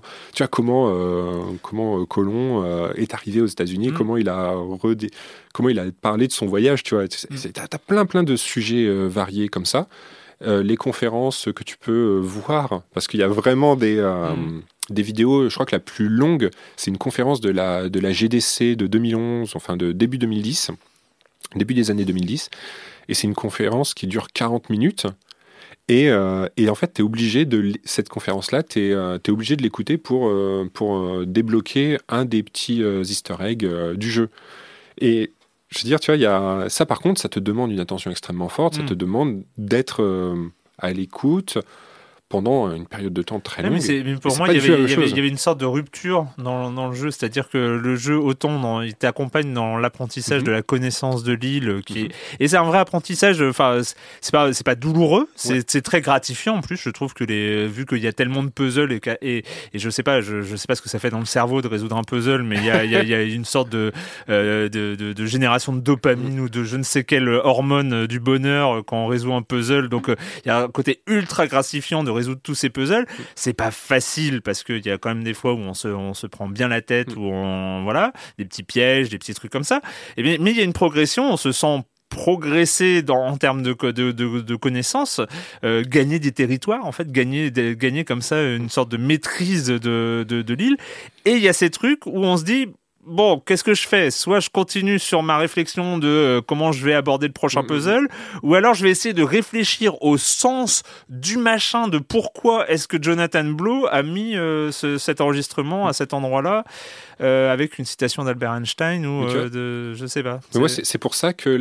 Colomb est arrivé aux États-Unis, comment il a parlé de son voyage, tu vois. T'as plein de sujets variés comme ça. Les conférences que tu peux voir, parce qu'il y a vraiment des vidéos. Je crois que la plus longue, c'est une conférence de la GDC de 2011, enfin de début 2010, début des années 2010, et c'est une conférence qui dure 40 minutes. Et en fait, cette conférence-là, tu es obligé de l'écouter pour débloquer un des petits easter eggs du jeu. Et je veux dire, tu vois, ça par contre, ça te demande une attention extrêmement forte, ça te demande d'être à l'écoute pendant une période de temps très longue. Mais pour moi, il y avait une sorte de rupture dans le jeu, c'est-à-dire que le jeu, il t'accompagne dans l'apprentissage de la connaissance de l'île, et c'est un vrai apprentissage. Enfin, c'est pas douloureux, c'est très gratifiant en plus. Je trouve que vu qu'il y a tellement de puzzles et je sais pas ce que ça fait dans le cerveau de résoudre un puzzle, mais il y a une sorte de génération de dopamine ou de je ne sais quelle hormone du bonheur quand on résout un puzzle. Donc il y a un côté ultra gratifiant de résoudre tous ces puzzles. C'est pas facile parce qu'il y a quand même des fois où on se prend bien la tête, où des petits pièges, des petits trucs comme ça. Mais il y a une progression, on se sent progresser en termes de connaissances, gagner des territoires, en fait, gagner comme ça une sorte de maîtrise de l'île. Et il y a ces trucs où on se dit, bon, qu'est-ce que je fais? Soit je continue sur ma réflexion de comment je vais aborder le prochain puzzle, ou alors je vais essayer de réfléchir au sens du machin, de pourquoi est-ce que Jonathan Blow a mis cet enregistrement à cet endroit-là, avec une citation d'Albert Einstein ou je sais pas. Mais moi, c'est pour ça que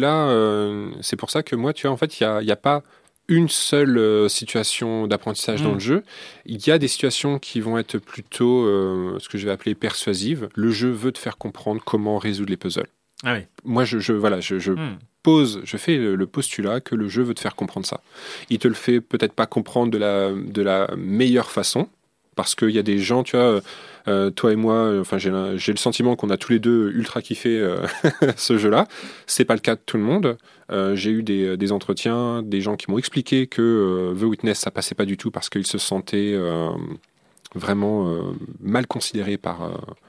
moi, tu vois, en fait, il y a pas une seule situation d'apprentissage dans le jeu. Il y a des situations qui vont être plutôt ce que je vais appeler persuasives. Le jeu veut te faire comprendre comment résoudre les puzzles. Ah oui. Moi, je fais le postulat que le jeu veut te faire comprendre ça. Il te le fait peut-être pas comprendre de la meilleure façon, parce qu'il y a des gens, tu vois, toi et moi, enfin j'ai le sentiment qu'on a tous les deux ultra kiffé ce jeu-là. C'est pas le cas de tout le monde. J'ai eu des entretiens, des gens qui m'ont expliqué que The Witness ça passait pas du tout parce qu'ils se sentaient vraiment mal considérés par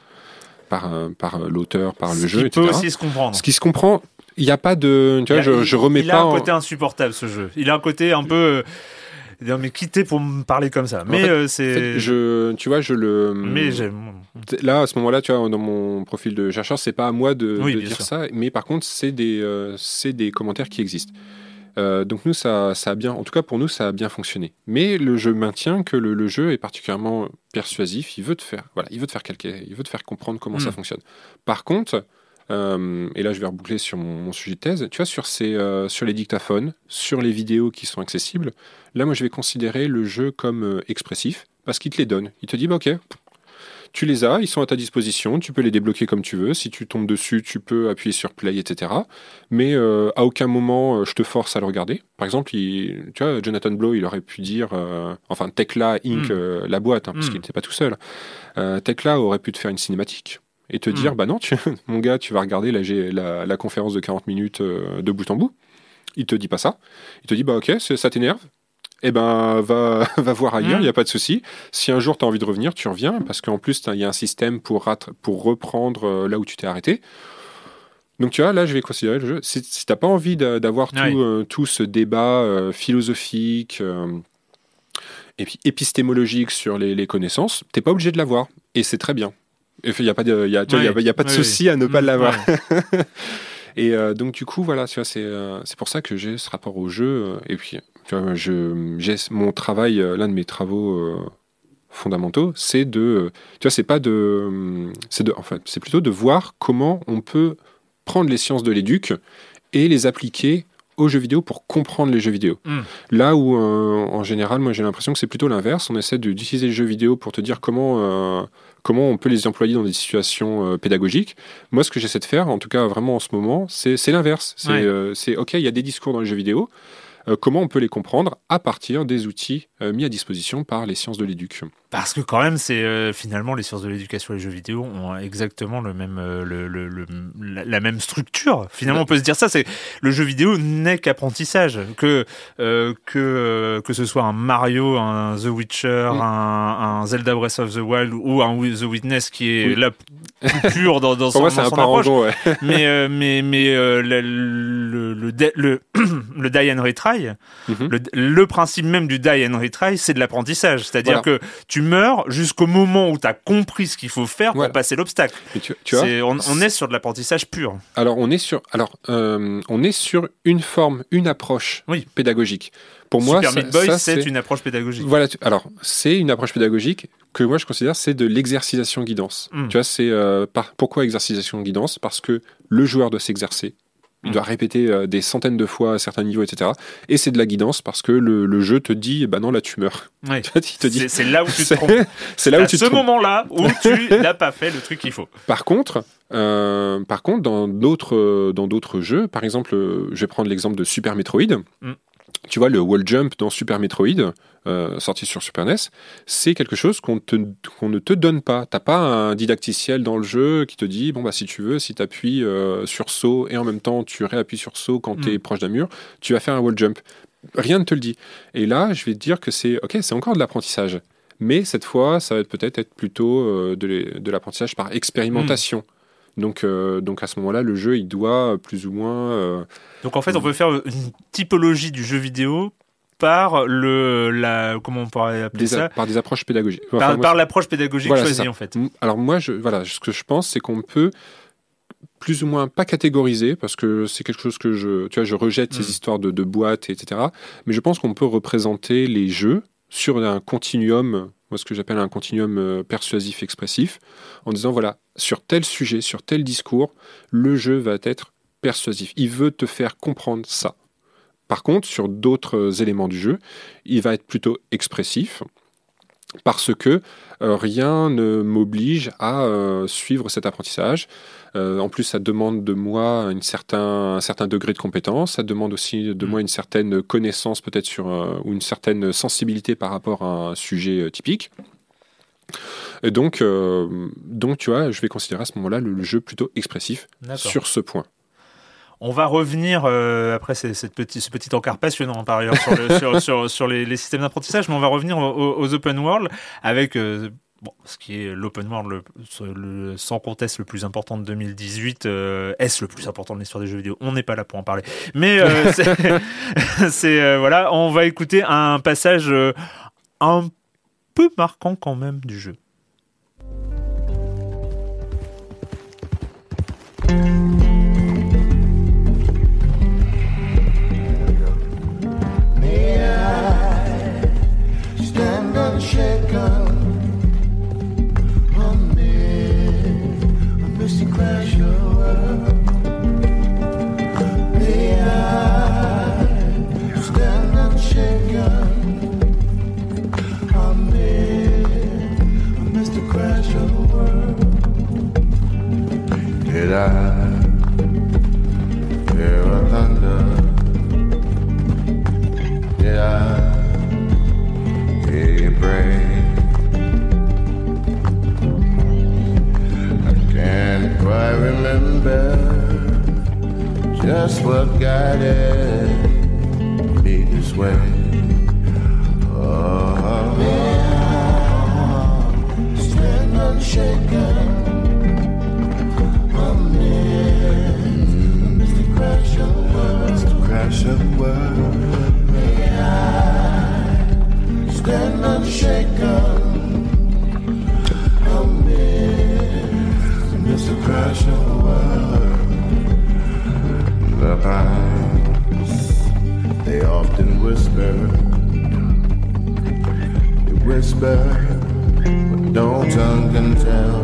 l'auteur, par le jeu, etc. Ce qui peut aussi se comprendre. Ce qui se comprend. Il n'y a pas de, tu vois, je remets pas. Il a un côté insupportable ce jeu. Il a un côté un peu. Mais quitter pour me parler comme ça. Mais en fait, c'est. Tu vois, je le. Mais j'aime. Là, à ce moment-là, tu vois, dans mon profil de chercheur, c'est pas à moi de dire sûr. ça, mais par contre, c'est des commentaires qui existent. Donc nous, ça a bien, en tout cas pour nous, ça a bien fonctionné. Mais je maintiens que le jeu est particulièrement persuasif. Il veut te faire comprendre comment ça fonctionne. Par contre. Et là je vais reboucler sur mon sujet de thèse, tu vois, sur les dictaphones, sur les vidéos qui sont accessibles, là moi je vais considérer le jeu comme expressif, parce qu'il te les donne, il te dit bah ok, tu les as, ils sont à ta disposition, tu peux les débloquer comme tu veux, si tu tombes dessus tu peux appuyer sur play, etc. Mais à aucun moment je te force à le regarder. Par exemple, tu vois, Jonathan Blow il aurait pu dire, enfin Tekla Inc, la boîte, parce qu'il n'était pas tout seul, Tekla aurait pu te faire une cinématique et te dire, bah non, mon gars, tu vas regarder la conférence de 40 minutes de bout en bout. Il te dit pas ça. Il te dit, bah ok, ça t'énerve. eh ben, va voir ailleurs, il n'y a pas de souci. Si un jour tu as envie de revenir, tu reviens, parce qu'en plus, il y a un système pour reprendre là où tu t'es arrêté. Donc tu vois, là, je vais considérer le jeu. Si tu n'as pas envie d'avoir tout ce débat philosophique et puis épistémologique sur les connaissances, tu n'es pas obligé de l'avoir. Et c'est très bien. Il n'y a pas de souci à ne pas l'avoir. Ouais. Et donc du coup, voilà, tu vois, c'est pour ça que j'ai ce rapport au jeu. Et puis, tu vois, j'ai mon travail, l'un de mes travaux fondamentaux, c'est de, tu vois, c'est plutôt de voir comment on peut prendre les sciences de l'éduc et les appliquer aux jeux vidéo pour comprendre les jeux vidéo. Là où, en général, moi j'ai l'impression que c'est plutôt l'inverse. On essaie d'utiliser les jeux vidéo pour te dire comment on peut les employer dans des situations pédagogiques. Moi, ce que j'essaie de faire, en tout cas vraiment en ce moment, c'est l'inverse. C'est OK, il y a des discours dans les jeux vidéo. Comment on peut les comprendre à partir des outils mis à disposition par les sciences de l'éduc. Parce que quand même, c'est finalement les sciences de l'éducation et les jeux vidéo ont exactement la même structure. Finalement, on peut se dire ça, c'est le jeu vidéo n'est qu'apprentissage. Que ce soit un Mario, un The Witcher, un Zelda Breath of the Wild ou un The Witness qui est là plus pur dans son approche. Pour moi, c'est un parangon, ouais. Mais le die and retry, le principe même du die and retry, c'est de l'apprentissage. C'est-à-dire que tu meurs jusqu'au moment où tu as compris ce qu'il faut faire pour passer l'obstacle. Tu vois, on est sur de l'apprentissage pur. Alors, on est sur une forme, une approche pédagogique. Pour moi, Super Meat Boy, c'est une approche pédagogique. Voilà, alors, c'est une approche pédagogique que moi, je considère, c'est de l'exercitation-guidance. Tu vois, c'est pourquoi exercitation-guidance ? Parce que le joueur doit s'exercer. Il doit répéter des centaines de fois à certains niveaux, etc. Et c'est de la guidance parce que le jeu te dit, bah non, là, tu meurs. Oui. C'est là où tu te trompes. C'est là où tu te trompes. À ce moment-là où tu n'as pas fait le truc qu'il faut. Par contre, dans d'autres jeux, par exemple, je vais prendre l'exemple de Super Metroid. Tu vois, le wall jump dans Super Metroid, sorti sur Super NES, c'est quelque chose qu'on ne te donne pas. T'as pas un didacticiel dans le jeu qui te dit, bon, bah, si tu veux, si tu appuies sur saut et en même temps tu réappuies sur saut quand tu es proche d'un mur, tu vas faire un wall jump. Rien ne te le dit. Et là, je vais te dire que c'est encore de l'apprentissage. Mais cette fois, ça va peut-être être plutôt de l'apprentissage par expérimentation. Donc à ce moment-là, le jeu, il doit plus ou moins... Donc en fait, on peut faire une typologie du jeu vidéo par comment on pourrait appeler ça ? Par des approches pédagogiques. Par l'approche pédagogique choisie, en fait. Alors moi, ce que je pense, c'est qu'on peut plus ou moins pas catégoriser, parce que c'est quelque chose que je rejette ces histoires de boîtes, etc. Mais je pense qu'on peut représenter les jeux sur un continuum, moi ce que j'appelle un continuum persuasif-expressif, en disant voilà, sur tel sujet, sur tel discours, le jeu va être persuasif. Il veut te faire comprendre ça. Par contre, sur d'autres éléments du jeu, il va être plutôt expressif, parce que rien ne m'oblige à suivre cet apprentissage. En plus, ça demande de moi un certain degré de compétence, ça demande aussi de moi une certaine connaissance peut-être ou une certaine sensibilité par rapport à un sujet typique. Et donc, tu vois, je vais considérer à ce moment-là le jeu plutôt expressif sur ce point. On va revenir, après ce petit encart passionnant par ailleurs sur les systèmes d'apprentissage, mais on va revenir aux open world avec ce qui est l'open world sans conteste le plus important de 2018. Est-ce le plus important de l'histoire des jeux vidéo ? On n'est pas là pour en parler. Mais voilà, on va écouter un passage un peu marquant quand même du jeu. Did I hear a thunder? Did I hear you break? I can't quite remember just what guided me this way. unshaken. Mr. Crash of world. May I stand unshaken. Mr. Crash of world. The pines, they often whisper. They whisper, but no tongue can tell.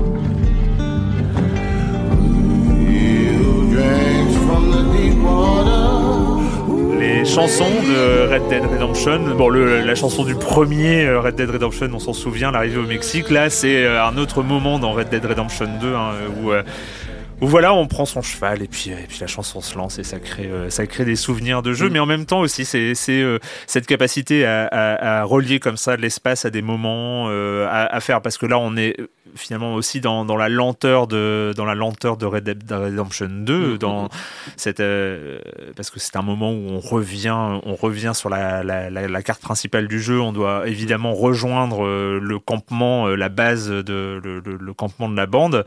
You drank from the deep water. Les chansons de Red Dead Redemption, bon, la chanson du premier Red Dead Redemption, on s'en souvient, l'arrivée au Mexique. Là, c'est un autre moment dans Red Dead Redemption 2 où voilà, on prend son cheval et puis la chanson se lance et ça crée des souvenirs de jeu, mais en même temps aussi c'est cette capacité à relier comme ça l'espace à des moments à faire, parce que là on est finalement aussi dans la lenteur de Red Dead Redemption 2 dans cette parce que c'est un moment où on revient sur la carte principale du jeu. On doit évidemment rejoindre le campement, la base de le campement de la bande.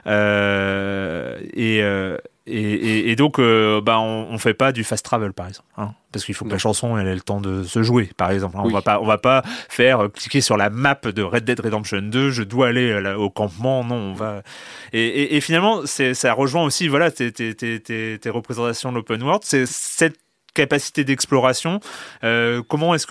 Et donc on fait pas du fast travel par exemple, hein, parce qu'il faut que la chanson elle ait le temps de se jouer par exemple, hein. Oui. On va pas faire cliquer sur la map de Red Dead Redemption 2, je dois aller au campement, non, on va et finalement ça rejoint aussi voilà tes représentations de l'open world, c'est cette capacité d'exploration. Comment est-ce que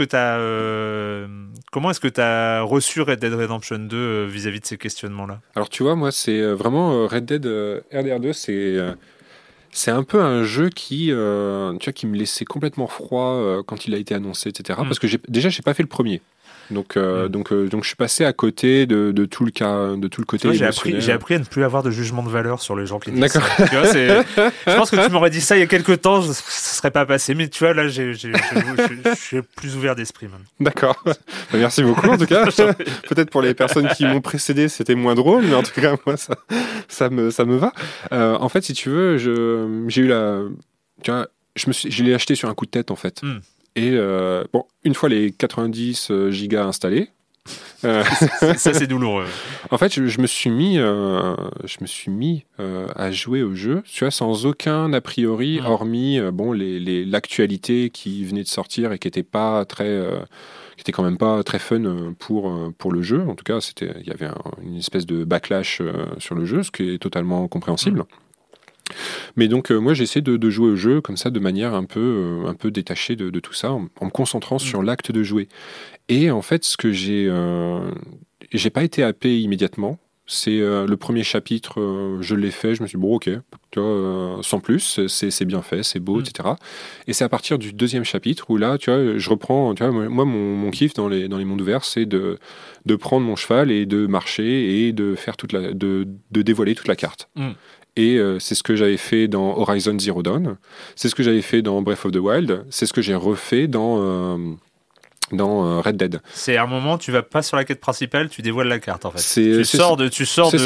tu as reçu Red Dead Redemption 2 vis-à-vis de ces questionnements-là? Alors tu vois, moi c'est vraiment Red Dead RDR2, c'est un peu un jeu qui me laissait complètement froid quand il a été annoncé, etc. Parce que j'ai pas fait le premier. Donc je suis passé à côté de tout le côté émotionnel. J'ai appris à ne plus avoir de jugement de valeur sur les gens qui disent D'accord. ça. Tu vois, je pense que tu m'aurais dit ça il y a quelques temps, ça serait pas passé. Mais tu vois, là, je suis plus ouvert d'esprit maintenant. D'accord. Merci beaucoup en tout cas. Peut-être pour les personnes qui m'ont précédé, c'était moins drôle, mais en tout cas moi ça me va. En fait, si tu veux, j'ai eu je l'ai acheté sur un coup de tête en fait. Et une fois les 90 gigas installés, ça c'est douloureux. En fait, je me suis mis à jouer au jeu, tu vois, sans aucun a priori, hormis l'actualité qui venait de sortir et qui était pas très, qui était quand même pas très fun pour le jeu. En tout cas, il y avait une espèce de backlash sur le jeu, ce qui est totalement compréhensible. Mais donc moi j'essaie de jouer au jeu comme ça de manière un peu détachée de tout ça, en me concentrant sur l'acte de jouer. Et en fait ce que j'ai pas été happé immédiatement, c'est le premier chapitre, je l'ai fait, je me suis dit bon ok, tu vois, sans plus, c'est bien fait, c'est beau, etc. Et c'est à partir du deuxième chapitre où là tu vois je reprends, tu vois, moi mon kiff dans les mondes ouverts c'est de prendre mon cheval et de marcher et de faire de dévoiler toute la carte. Et c'est ce que j'avais fait dans Horizon Zero Dawn, c'est ce que j'avais fait dans Breath of the Wild, c'est ce que j'ai refait dans Red Dead. C'est un moment, tu vas pas sur la quête principale, tu dévoiles la carte en fait. Tu sors du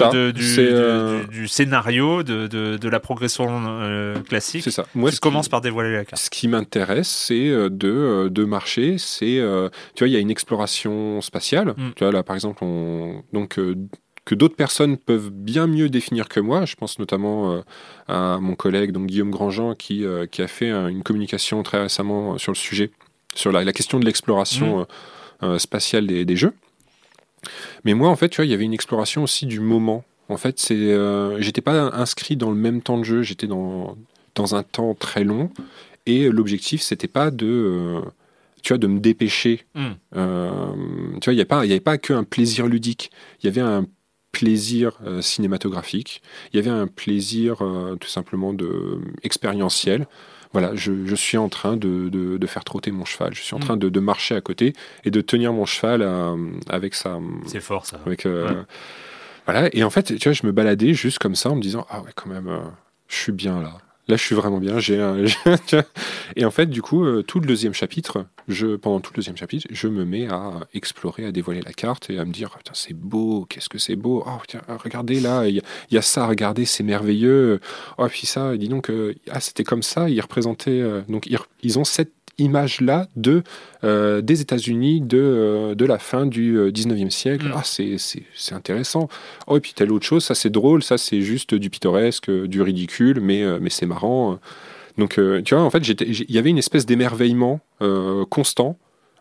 scénario, de la progression classique. C'est ça. Moi, tu commences par dévoiler la carte. Ce qui m'intéresse, c'est de marcher. Tu vois, il y a une exploration spatiale. Tu vois là, par exemple, que d'autres personnes peuvent bien mieux définir que moi. Je pense notamment à mon collègue donc Guillaume Grandjean qui a fait une communication très récemment sur le sujet, sur la question de l'exploration spatiale des jeux. Mais moi, en fait, tu vois, il y avait une exploration aussi du moment. En fait, j'étais pas inscrit dans le même temps de jeu, j'étais dans un temps très long, et l'objectif, c'était pas de me dépêcher. Tu vois, il y avait pas qu'un plaisir ludique, il y avait un plaisir cinématographique, il y avait un plaisir tout simplement expérientiel. Voilà, je suis en train de faire trotter mon cheval, je suis en train de marcher à côté et de tenir mon cheval avec sa... C'est fort ça. Avec, voilà, et en fait, tu vois, je me baladais juste comme ça en me disant « Ah ouais, quand même, je suis bien là. Là, je suis vraiment bien. » Et en fait, du coup, pendant tout le deuxième chapitre, je me mets à explorer, à dévoiler la carte et à me dire « Putain, c'est beau, qu'est-ce que c'est beau. Oh, tiens, regardez là, il y a ça, regardez, c'est merveilleux. Oh, puis ça, dis donc, c'était comme ça, ils représentaient... donc, ils ont image-là des États-Unis de la fin du 19e siècle. Ah, c'est intéressant. Oh, et puis telle autre chose, ça c'est drôle, ça c'est juste du pittoresque, du ridicule, mais c'est marrant. Donc, tu vois, en fait, il y avait une espèce d'émerveillement constant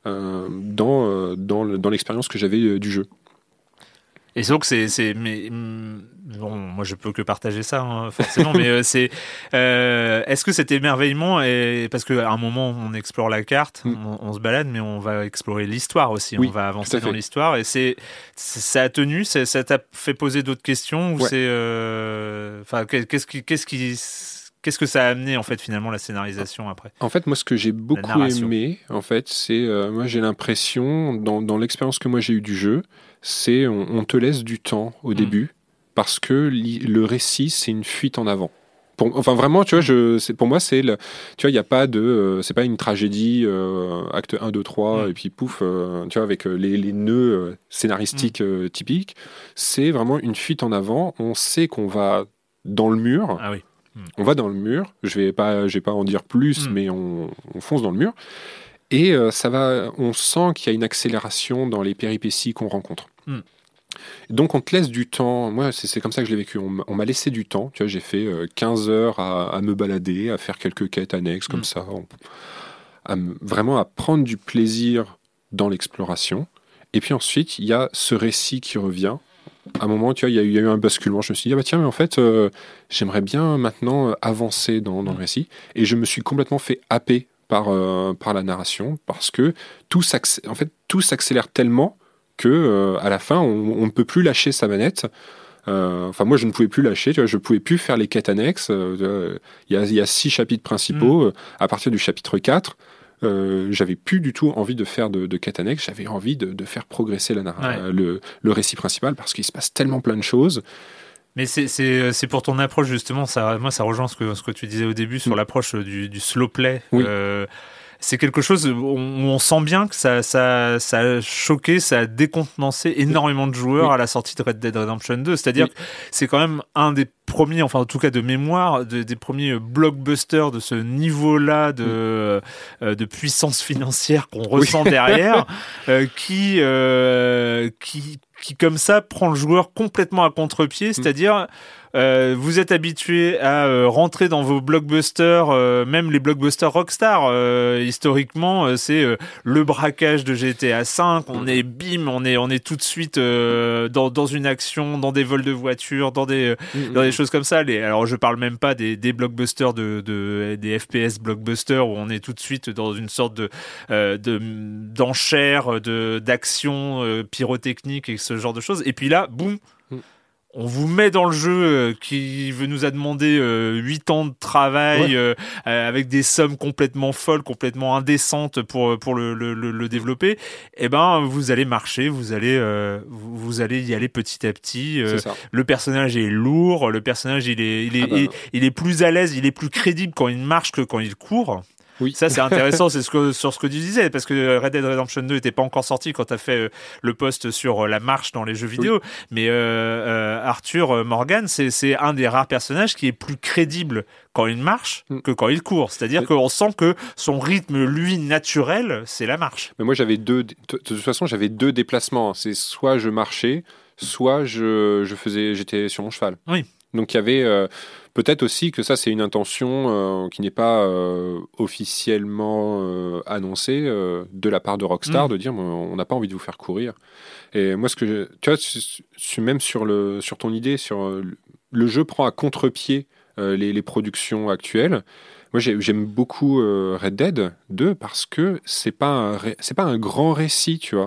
dans l'expérience que j'avais du jeu. Et donc mais bon, moi je peux que partager ça forcément, mais est-ce que cet émerveillement est parce qu'à un moment on explore la carte, on se balade, mais on va explorer l'histoire aussi, oui, on va avancer dans l'histoire, et ça a tenu, ça t'a fait poser d'autres questions, ou c'est enfin qu'est-ce que ça a amené en fait finalement la scénarisation après? En fait, moi ce que j'ai beaucoup aimé, en fait, c'est moi j'ai l'impression dans l'expérience que moi j'ai eue du jeu, c'est on te laisse du temps au début parce que le récit c'est une fuite en avant. Enfin vraiment, tu vois, pour moi c'est tu vois, il y a pas de c'est pas une tragédie acte 1 2 3 et puis pouf, tu vois, avec les nœuds scénaristiques typiques, c'est vraiment une fuite en avant, on sait qu'on va dans le mur. Ah oui. On va dans le mur, je vais pas en dire plus, mais on fonce dans le mur. Et on sent qu'il y a une accélération dans les péripéties qu'on rencontre. Donc on te laisse du temps. Moi, c'est comme ça que je l'ai vécu. On m'a laissé du temps. Tu vois, j'ai fait 15 heures à me balader, à faire quelques quêtes annexes comme ça, vraiment à prendre du plaisir dans l'exploration. Et puis ensuite, il y a ce récit qui revient. À un moment, tu vois, il y a eu un basculement. Je me suis dit, ah bah tiens, mais en fait, j'aimerais bien maintenant avancer dans le récit. Et je me suis complètement fait happer par la narration, parce que tout s'accélère tellement que à la fin, on ne peut plus lâcher sa manette. Enfin, moi, je ne pouvais plus lâcher. Tu vois, je ne pouvais plus faire les quêtes annexes. Il y a 6 chapitres principaux. À partir du chapitre 4, j'avais plus du tout envie de faire de quêtes annexes. J'avais envie de faire progresser le récit principal, parce qu'il se passe tellement plein de choses. Mais c'est pour ton approche justement, moi ça rejoint ce que tu disais au début sur l'approche du slow play. Oui. C'est quelque chose où on sent bien que ça a choqué, ça a décontenancé énormément de joueurs à la sortie de Red Dead Redemption 2. C'est-à-dire que c'est quand même un des premiers, enfin en tout cas de mémoire, des premiers blockbusters de ce niveau-là de puissance financière qu'on ressent derrière, qui comme ça prend le joueur complètement à contre-pied, c'est-à-dire vous êtes habitué à rentrer dans vos blockbusters, même les blockbusters Rockstar, historiquement, c'est le braquage de GTA V, on est tout de suite dans une action, dans des vols de voitures, dans des choses comme ça. Alors je parle même pas des blockbusters des FPS blockbusters où on est tout de suite dans une sorte d'enchère, d'action pyrotechnique et ce genre de choses. Et puis là, boum, on vous met dans le jeu qui nous a demandé 8 ans de travail, avec des sommes complètement folles, complètement indécentes pour le développer. Et ben vous allez marcher, vous allez y aller petit à petit. Le personnage est lourd, le personnage il est plus à l'aise, il est plus crédible quand il marche que quand il court. Oui. Ça, c'est intéressant, sur ce que tu disais, parce que Red Dead Redemption 2 n'était pas encore sorti quand tu as fait le post sur la marche dans les jeux vidéo. Oui. Mais Arthur Morgan, c'est un des rares personnages qui est plus crédible quand il marche que quand il court. C'est-à-dire qu'on sent que son rythme, lui, naturel, c'est la marche. Mais moi, de toute façon, j'avais 2 déplacements. C'est soit je marchais, soit j'étais sur mon cheval. Oui. Donc il y avait peut-être aussi que ça c'est une intention qui n'est pas officiellement annoncée de la part de Rockstar, de dire on n'a pas envie de vous faire courir. Et moi tu vois, même sur ton idée sur le jeu prend à contre-pied les productions actuelles. Moi j'aime beaucoup Red Dead 2 parce que c'est pas un grand récit, tu vois.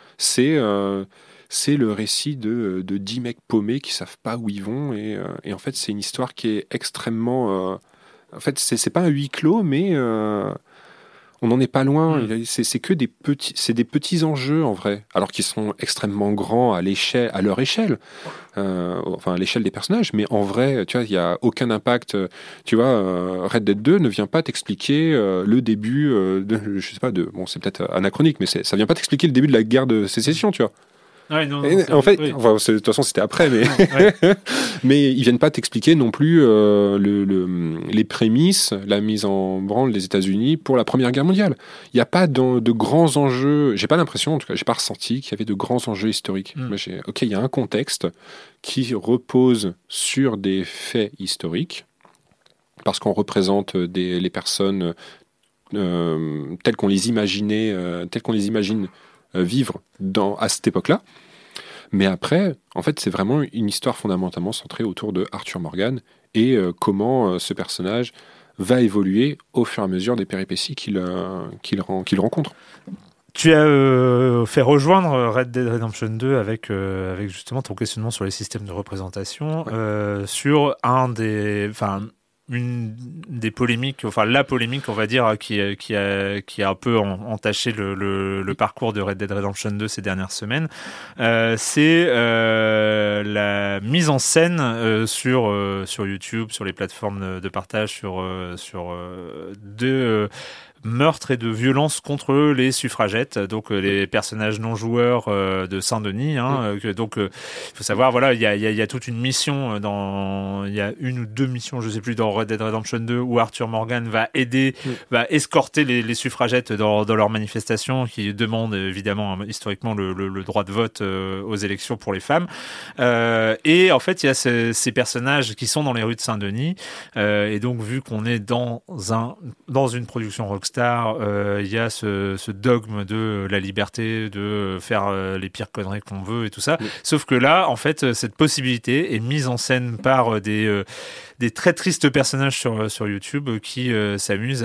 C'est le récit de 10 mecs paumés qui savent pas où ils vont, et en fait c'est une histoire qui est extrêmement en fait c'est pas un huis clos, mais on n'en est pas loin. C'est que des petits enjeux en vrai, alors qu'ils sont extrêmement grands à leur échelle, enfin à l'échelle des personnages, mais en vrai tu vois il y a aucun impact. Tu vois, Red Dead 2 ne vient pas t'expliquer le début c'est peut-être anachronique, mais ça vient pas t'expliquer le début de la guerre de sécession, tu vois. Ouais, non, Et c'est- en fait, oui. enfin, de toute façon, c'était après, mais Ouais. mais ils viennent pas t'expliquer non plus les prémices, la mise en branle des États-Unis pour la Première Guerre mondiale. Il n'y a pas de grands enjeux. J'ai pas l'impression, en tout cas, j'ai pas ressenti qu'il y avait de grands enjeux historiques. Mm. Moi, ok, il y a un contexte qui repose sur des faits historiques, parce qu'on représente les personnes telles qu'on les imaginait, telles qu'on les imagine vivre à cette époque-là. Mais après, en fait, c'est vraiment une histoire fondamentalement centrée autour de Arthur Morgan et comment ce personnage va évoluer au fur et à mesure des péripéties qu'il rencontre. Tu as fait rejoindre Red Dead Redemption 2 avec justement ton questionnement sur les systèmes de représentation, sur une des polémiques, enfin la polémique, on va dire, qui a un peu entaché le parcours de Red Dead Redemption 2 ces dernières semaines. C'est la mise en scène sur YouTube, sur les plateformes de partage, sur meurtres et de violences contre les suffragettes, donc les personnages non joueurs de Saint-Denis. Donc, il faut savoir, voilà, il y a toute une mission il y a une ou deux missions, je sais plus, dans Red Dead Redemption 2 où Arthur Morgan va escorter les suffragettes dans leur manifestation qui demandent évidemment historiquement le droit de vote aux élections pour les femmes. Et en fait, il y a ces personnages qui sont dans les rues de Saint-Denis. Et donc, vu qu'on est dans une production Rockstar, il y a ce dogme de la liberté de faire les pires conneries qu'on veut et tout ça. Sauf que là, en fait, cette possibilité est mise en scène par des très tristes personnages sur YouTube qui s'amusent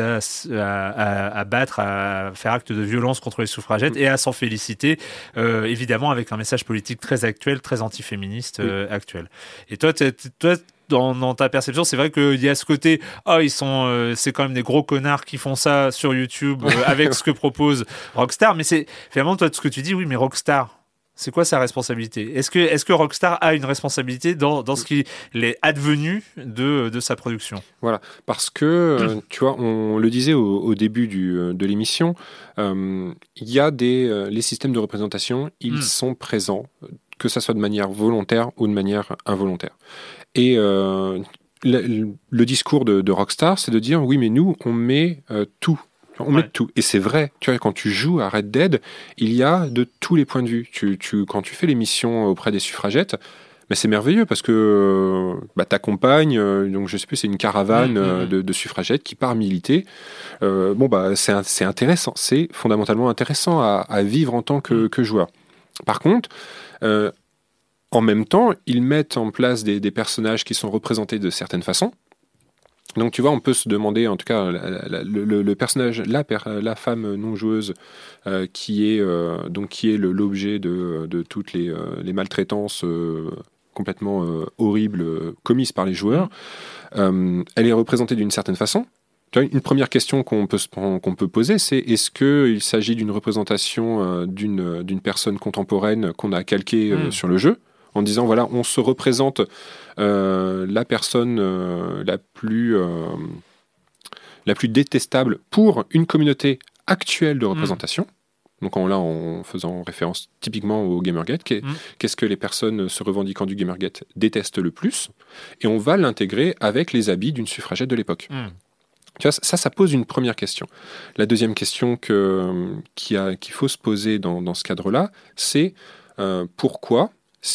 à battre, à faire acte de violence contre les suffragettes et à s'en féliciter, évidemment avec un message politique très actuel, très antiféministe actuel. Et toi, dans ta perception, c'est vrai qu'il y a ce côté, c'est quand même des gros connards qui font ça sur YouTube avec ce que propose Rockstar, mais c'est finalement toi, ce que tu dis, oui, mais Rockstar, c'est quoi sa responsabilité ? Est-ce que Rockstar a une responsabilité dans ce qui est advenu de sa production ? Voilà, parce que, tu vois, on le disait au début de l'émission, il y a les systèmes de représentation, ils sont présents, que ça soit de manière volontaire ou de manière involontaire. Et le discours de Rockstar, c'est de dire, oui, mais nous, on met tout. On met tout. Et c'est vrai, tu vois, quand tu joues à Red Dead, il y a de tous les points de vue. Quand tu fais les missions auprès des suffragettes, mais c'est merveilleux parce que t'accompagnes, donc je sais plus, c'est une caravane de suffragettes qui part militer. C'est intéressant, c'est fondamentalement intéressant à vivre en tant que joueur. Par contre, en même temps, ils mettent en place des personnages qui sont représentés de certaines façons. Donc tu vois, on peut se demander, en tout cas, le personnage, la femme non joueuse, qui est l'objet de toutes les maltraitances complètement horribles commises par les joueurs, elle est représentée d'une certaine façon. Tu vois, une première question qu'on peut poser, c'est est-ce qu'il s'agit d'une représentation d'une personne contemporaine qu'on a calquée sur le jeu, en disant, voilà, on se représente la personne la plus détestable pour une communauté actuelle de représentation. Donc en faisant référence typiquement au Gamergate, qu'est-ce que les personnes se revendiquant du Gamergate détestent le plus, et on va l'intégrer avec les habits d'une suffragette de l'époque. Tu vois, ça pose une première question. La deuxième question qu'il faut se poser dans ce cadre-là, c'est pourquoi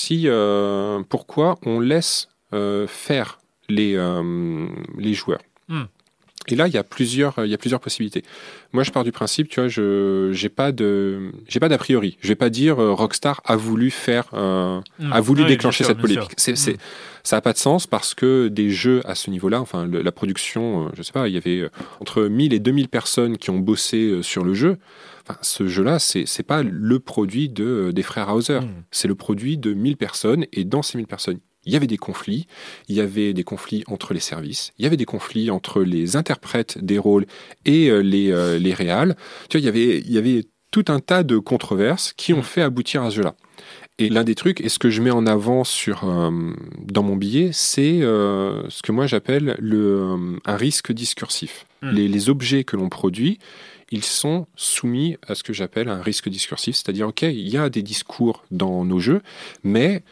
on laisse faire les joueurs. Et là, il y a plusieurs possibilités. Moi, je pars du principe, tu vois, j'ai pas d'a priori. Je vais pas dire Rockstar a voulu déclencher cette polémique. Ça a pas de sens parce que des jeux à ce niveau-là, enfin la production, je sais pas, il y avait entre 1000 et 2000 personnes qui ont bossé sur le jeu. Enfin, ce jeu-là, c'est pas le produit des frères Hauser. C'est le produit de 1000 personnes, et dans ces 1000 personnes, il y avait des conflits. Il y avait des conflits entre les services. Il y avait des conflits entre les interprètes des rôles et les réals. Tu vois, il y avait tout un tas de controverses qui ont fait aboutir à ce jeu-là. Et l'un des trucs, et ce que je mets en avant dans mon billet, c'est ce que moi j'appelle un risque discursif. Les objets que l'on produit, ils sont soumis à ce que j'appelle un risque discursif, c'est-à-dire, ok, il y a des discours dans nos jeux, mais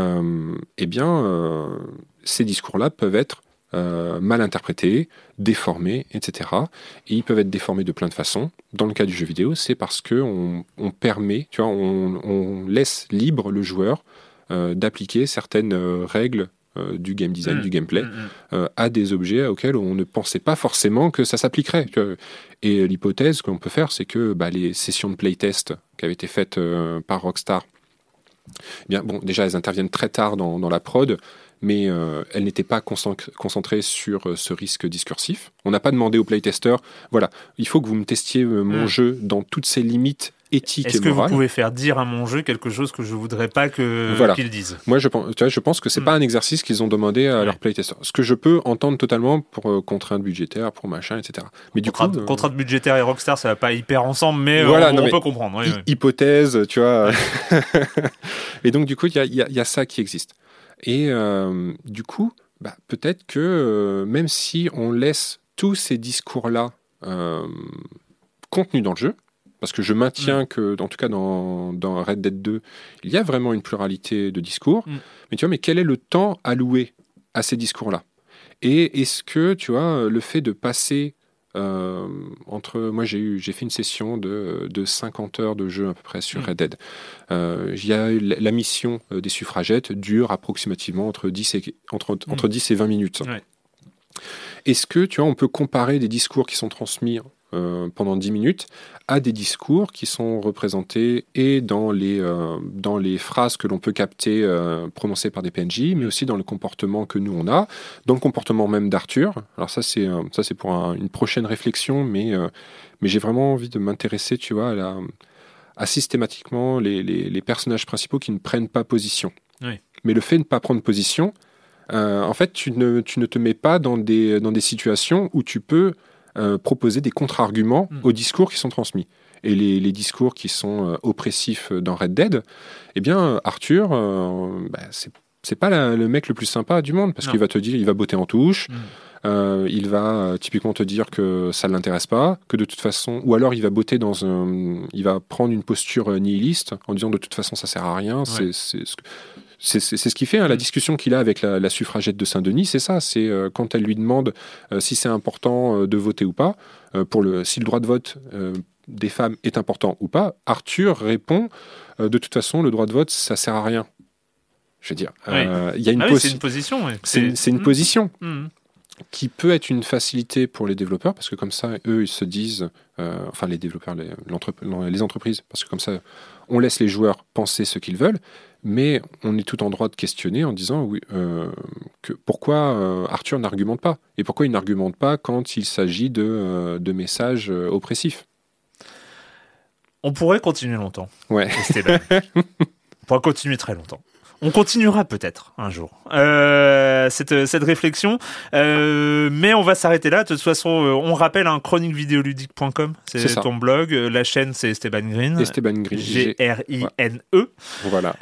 ces discours-là peuvent être mal interprétés, déformés, etc. Et ils peuvent être déformés de plein de façons. Dans le cas du jeu vidéo, c'est parce qu'on permet, tu vois, on laisse libre le joueur d'appliquer certaines règles du game design, du gameplay, à des objets auxquels on ne pensait pas forcément que ça s'appliquerait. Et l'hypothèse qu'on peut faire, c'est que les sessions de playtest qui avaient été faites par Rockstar, déjà elles interviennent très tard dans la prod, mais elles n'étaient pas concentrées sur ce risque discursif. On n'a pas demandé aux playtesters, voilà, il faut que vous me testiez mon jeu dans toutes ses limites éthiques et morales. Est-ce que vous pouvez faire dire à mon jeu quelque chose que je voudrais pas qu'ils disent? Moi, je pense que c'est pas un exercice qu'ils ont demandé à leurs playtesters. Ce que je peux entendre totalement pour contraintes budgétaires, pour machin, etc. Mais du coup, contraintes budgétaires et Rockstar, ça va pas hyper ensemble, mais on peut comprendre. Hypothèse, tu vois. Et donc, du coup, il y a ça qui existe. Et du coup, peut-être que même si on laisse tous ces discours-là contenus dans le jeu, parce que je maintiens que, en tout cas dans Red Dead 2, il y a vraiment une pluralité de discours, mais quel est le temps alloué à ces discours-là? Et est-ce que, tu vois, le fait de passer moi j'ai fait une session de 50 heures de jeu à peu près sur Red Dead. La mission des suffragettes dure approximativement entre 10 et 20 minutes. Ouais. Est-ce que, tu vois, on peut comparer des discours qui sont transmis pendant 10 minutes à des discours qui sont représentés et dans les phrases que l'on peut capter prononcées par des PNJ, mais aussi dans le comportement que nous on a, dans le comportement même d'Arthur. Alors ça c'est pour une prochaine réflexion, mais j'ai vraiment envie de m'intéresser, tu vois, à systématiquement les personnages principaux qui ne prennent pas position. Oui. Mais le fait de ne pas prendre position, en fait tu ne te mets pas dans des situations où tu peux proposer des contre-arguments aux discours qui sont transmis. Et les discours qui sont oppressifs dans Red Dead, eh bien, Arthur, c'est pas le mec le plus sympa du monde, parce qu'il va te dire, il va botter en touche, il va typiquement te dire que ça ne l'intéresse pas, que de toute façon, ou alors il va botter il va prendre une posture nihiliste en disant de toute façon ça sert à rien, ouais. C'est ce qui fait la discussion qu'il a avec la suffragette de Saint-Denis, c'est ça, c'est quand elle lui demande si c'est important de voter ou pas, si le droit de vote des femmes est important ou pas, Arthur répond de toute façon le droit de vote ça sert à rien. Je veux dire, il y a c'est une position. Ouais. C'est une position qui peut être une facilité pour les développeurs, parce que comme ça, eux, ils se disent, les développeurs, les entreprises, parce que comme ça, on laisse les joueurs penser ce qu'ils veulent, mais on est tout en droit de questionner en disant pourquoi Arthur n'argumente pas, et pourquoi il n'argumente pas quand il s'agit de messages oppressifs. On pourrait continuer longtemps. Ouais. On pourrait continuer très longtemps. On continuera peut-être un jour cette réflexion, mais on va s'arrêter là. De toute façon, on rappelle chroniquevideoludique.com, c'est ton blog. La chaîne, c'est Esteban Green. Esteban Green. Grine. Voilà.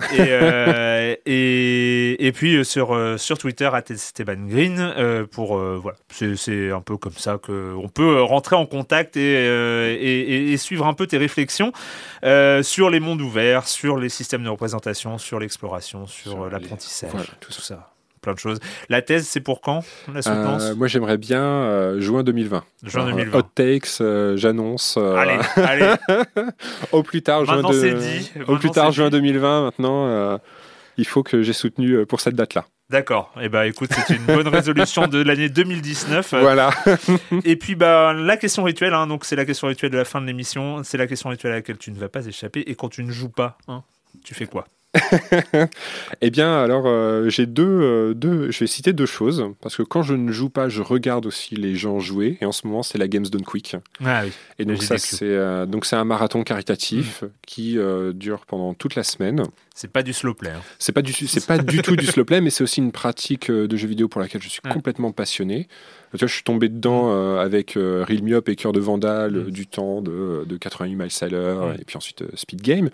Et puis sur Twitter @Esteban Green voilà. C'est un peu comme ça que on peut rentrer en contact et suivre un peu tes réflexions sur les mondes ouverts, sur les systèmes de représentation, sur l'exploration, sur l'apprentissage, voilà, tout ça, plein de choses. La thèse, c'est pour quand, la soutenance? Moi, j'aimerais bien juin 2020. Juin 2020. Hot takes, j'annonce. Allez. Au plus tard, maintenant, c'est dit. Juin 2020. Maintenant, il faut que j'ai soutenu pour cette date-là. D'accord. Écoute, c'est une bonne résolution de l'année 2019. Voilà. Et puis, la question rituelle, donc c'est la question rituelle de la fin de l'émission. C'est la question rituelle à laquelle tu ne vas pas échapper. Et quand tu ne joues pas, tu fais quoi? Eh bien, alors, j'ai je vais citer deux choses, parce que quand je ne joue pas, je regarde aussi les gens jouer, et en ce moment, c'est la Games Done Quick. Ah oui. Et donc, c'est un marathon caritatif qui dure pendant toute la semaine. C'est pas du slow play. C'est pas du tout du slow play, mais c'est aussi une pratique de jeu vidéo pour laquelle je suis complètement passionné. Tu vois, je suis tombé dedans avec Real Myop et Cœur de Vandale, du temps de 88 miles à l'heure, et puis ensuite Speed Game.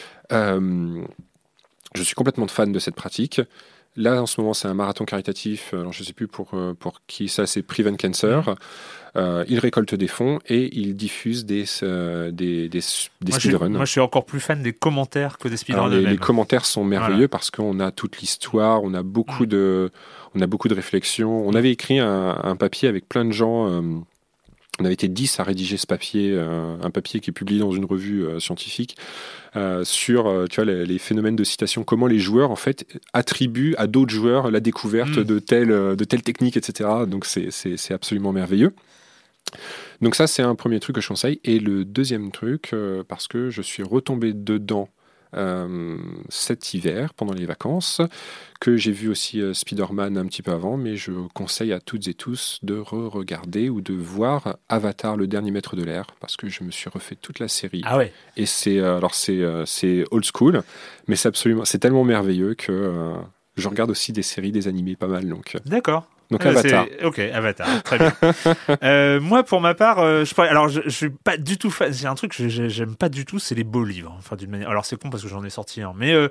Je suis complètement fan de cette pratique. Là, en ce moment, c'est un marathon caritatif. Alors, je ne sais plus pour qui ça, c'est Prevent Cancer. il récolte des fonds et il diffuse des speedruns. Moi, je suis encore plus fan des commentaires que des speedruns. Les commentaires sont merveilleux parce qu'on a toute l'histoire, on a beaucoup de réflexions. On avait écrit un papier avec plein de gens. On avait été 10 à rédiger ce papier, un papier qui est publié dans une revue scientifique sur les phénomènes de citation, comment les joueurs en fait attribuent à d'autres joueurs la découverte de telle technique, etc. Donc c'est absolument merveilleux. Donc ça, c'est un premier truc que je conseille. Et le deuxième truc, parce que je suis retombé dedans cet hiver, pendant les vacances, que j'ai vu aussi Spider-Man un petit peu avant, mais je conseille à toutes et tous de re-regarder ou de voir Avatar, le dernier maître de l'air, parce que je me suis refait toute la série. Ah ouais. Et c'est old school, mais c'est tellement merveilleux que je regarde aussi des séries, des animés pas mal. D'accord. Donc Avatar. Ok, Avatar, très bien. Moi, pour ma part, je suis pas du tout fan. C'est un truc que j'aime pas du tout, c'est les beaux livres. Enfin, d'une manière. Alors c'est con parce que j'en ai sorti un, mais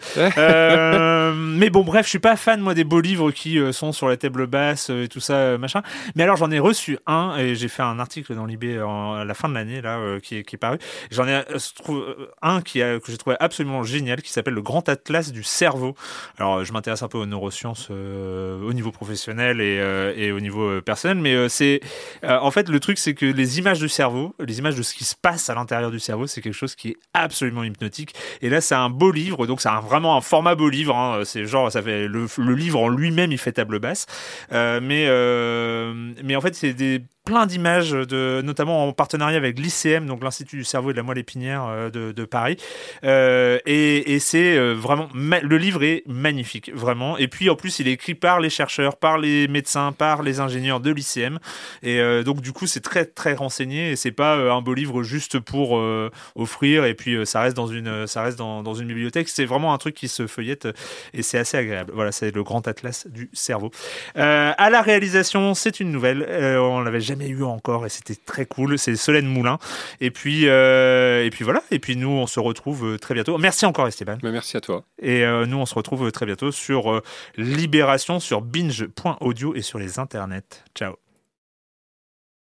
bon, bref, je suis pas fan moi des beaux livres qui sont sur la table basse et tout ça, machin. Mais alors j'en ai reçu un et j'ai fait un article dans l'IB à la fin de l'année là qui est paru. J'en ai un que j'ai trouvé absolument génial qui s'appelle le Grand Atlas du cerveau. Alors je m'intéresse un peu aux neurosciences au niveau professionnel et au niveau personnel, mais c'est en fait le truc c'est que les images du cerveau, les images de ce qui se passe à l'intérieur du cerveau, c'est quelque chose qui est absolument hypnotique. Et là c'est un beau livre, donc c'est vraiment un format beau livre, hein. C'est genre ça fait le livre en lui-même il fait table basse, mais en fait c'est plein d'images, notamment en partenariat avec l'ICM, donc l'Institut du cerveau et de la moelle épinière de Paris. Et c'est vraiment... Le livre est magnifique, vraiment. Et puis, en plus, il est écrit par les chercheurs, par les médecins, par les ingénieurs de l'ICM. Et donc, du coup, c'est très, très renseigné. Et c'est pas un beau livre juste pour offrir. Et puis, ça reste dans une bibliothèque. C'est vraiment un truc qui se feuillette. Et c'est assez agréable. Voilà, c'est le Grand Atlas du cerveau. À la réalisation, c'est une nouvelle. On l'avait jamais eu encore et c'était très cool. C'est Solène Moulin. Et puis voilà. Et puis nous, on se retrouve très bientôt. Merci encore, Esteban. Merci à toi. Et nous, on se retrouve très bientôt sur Libération, sur binge.audio et sur les internets. Ciao.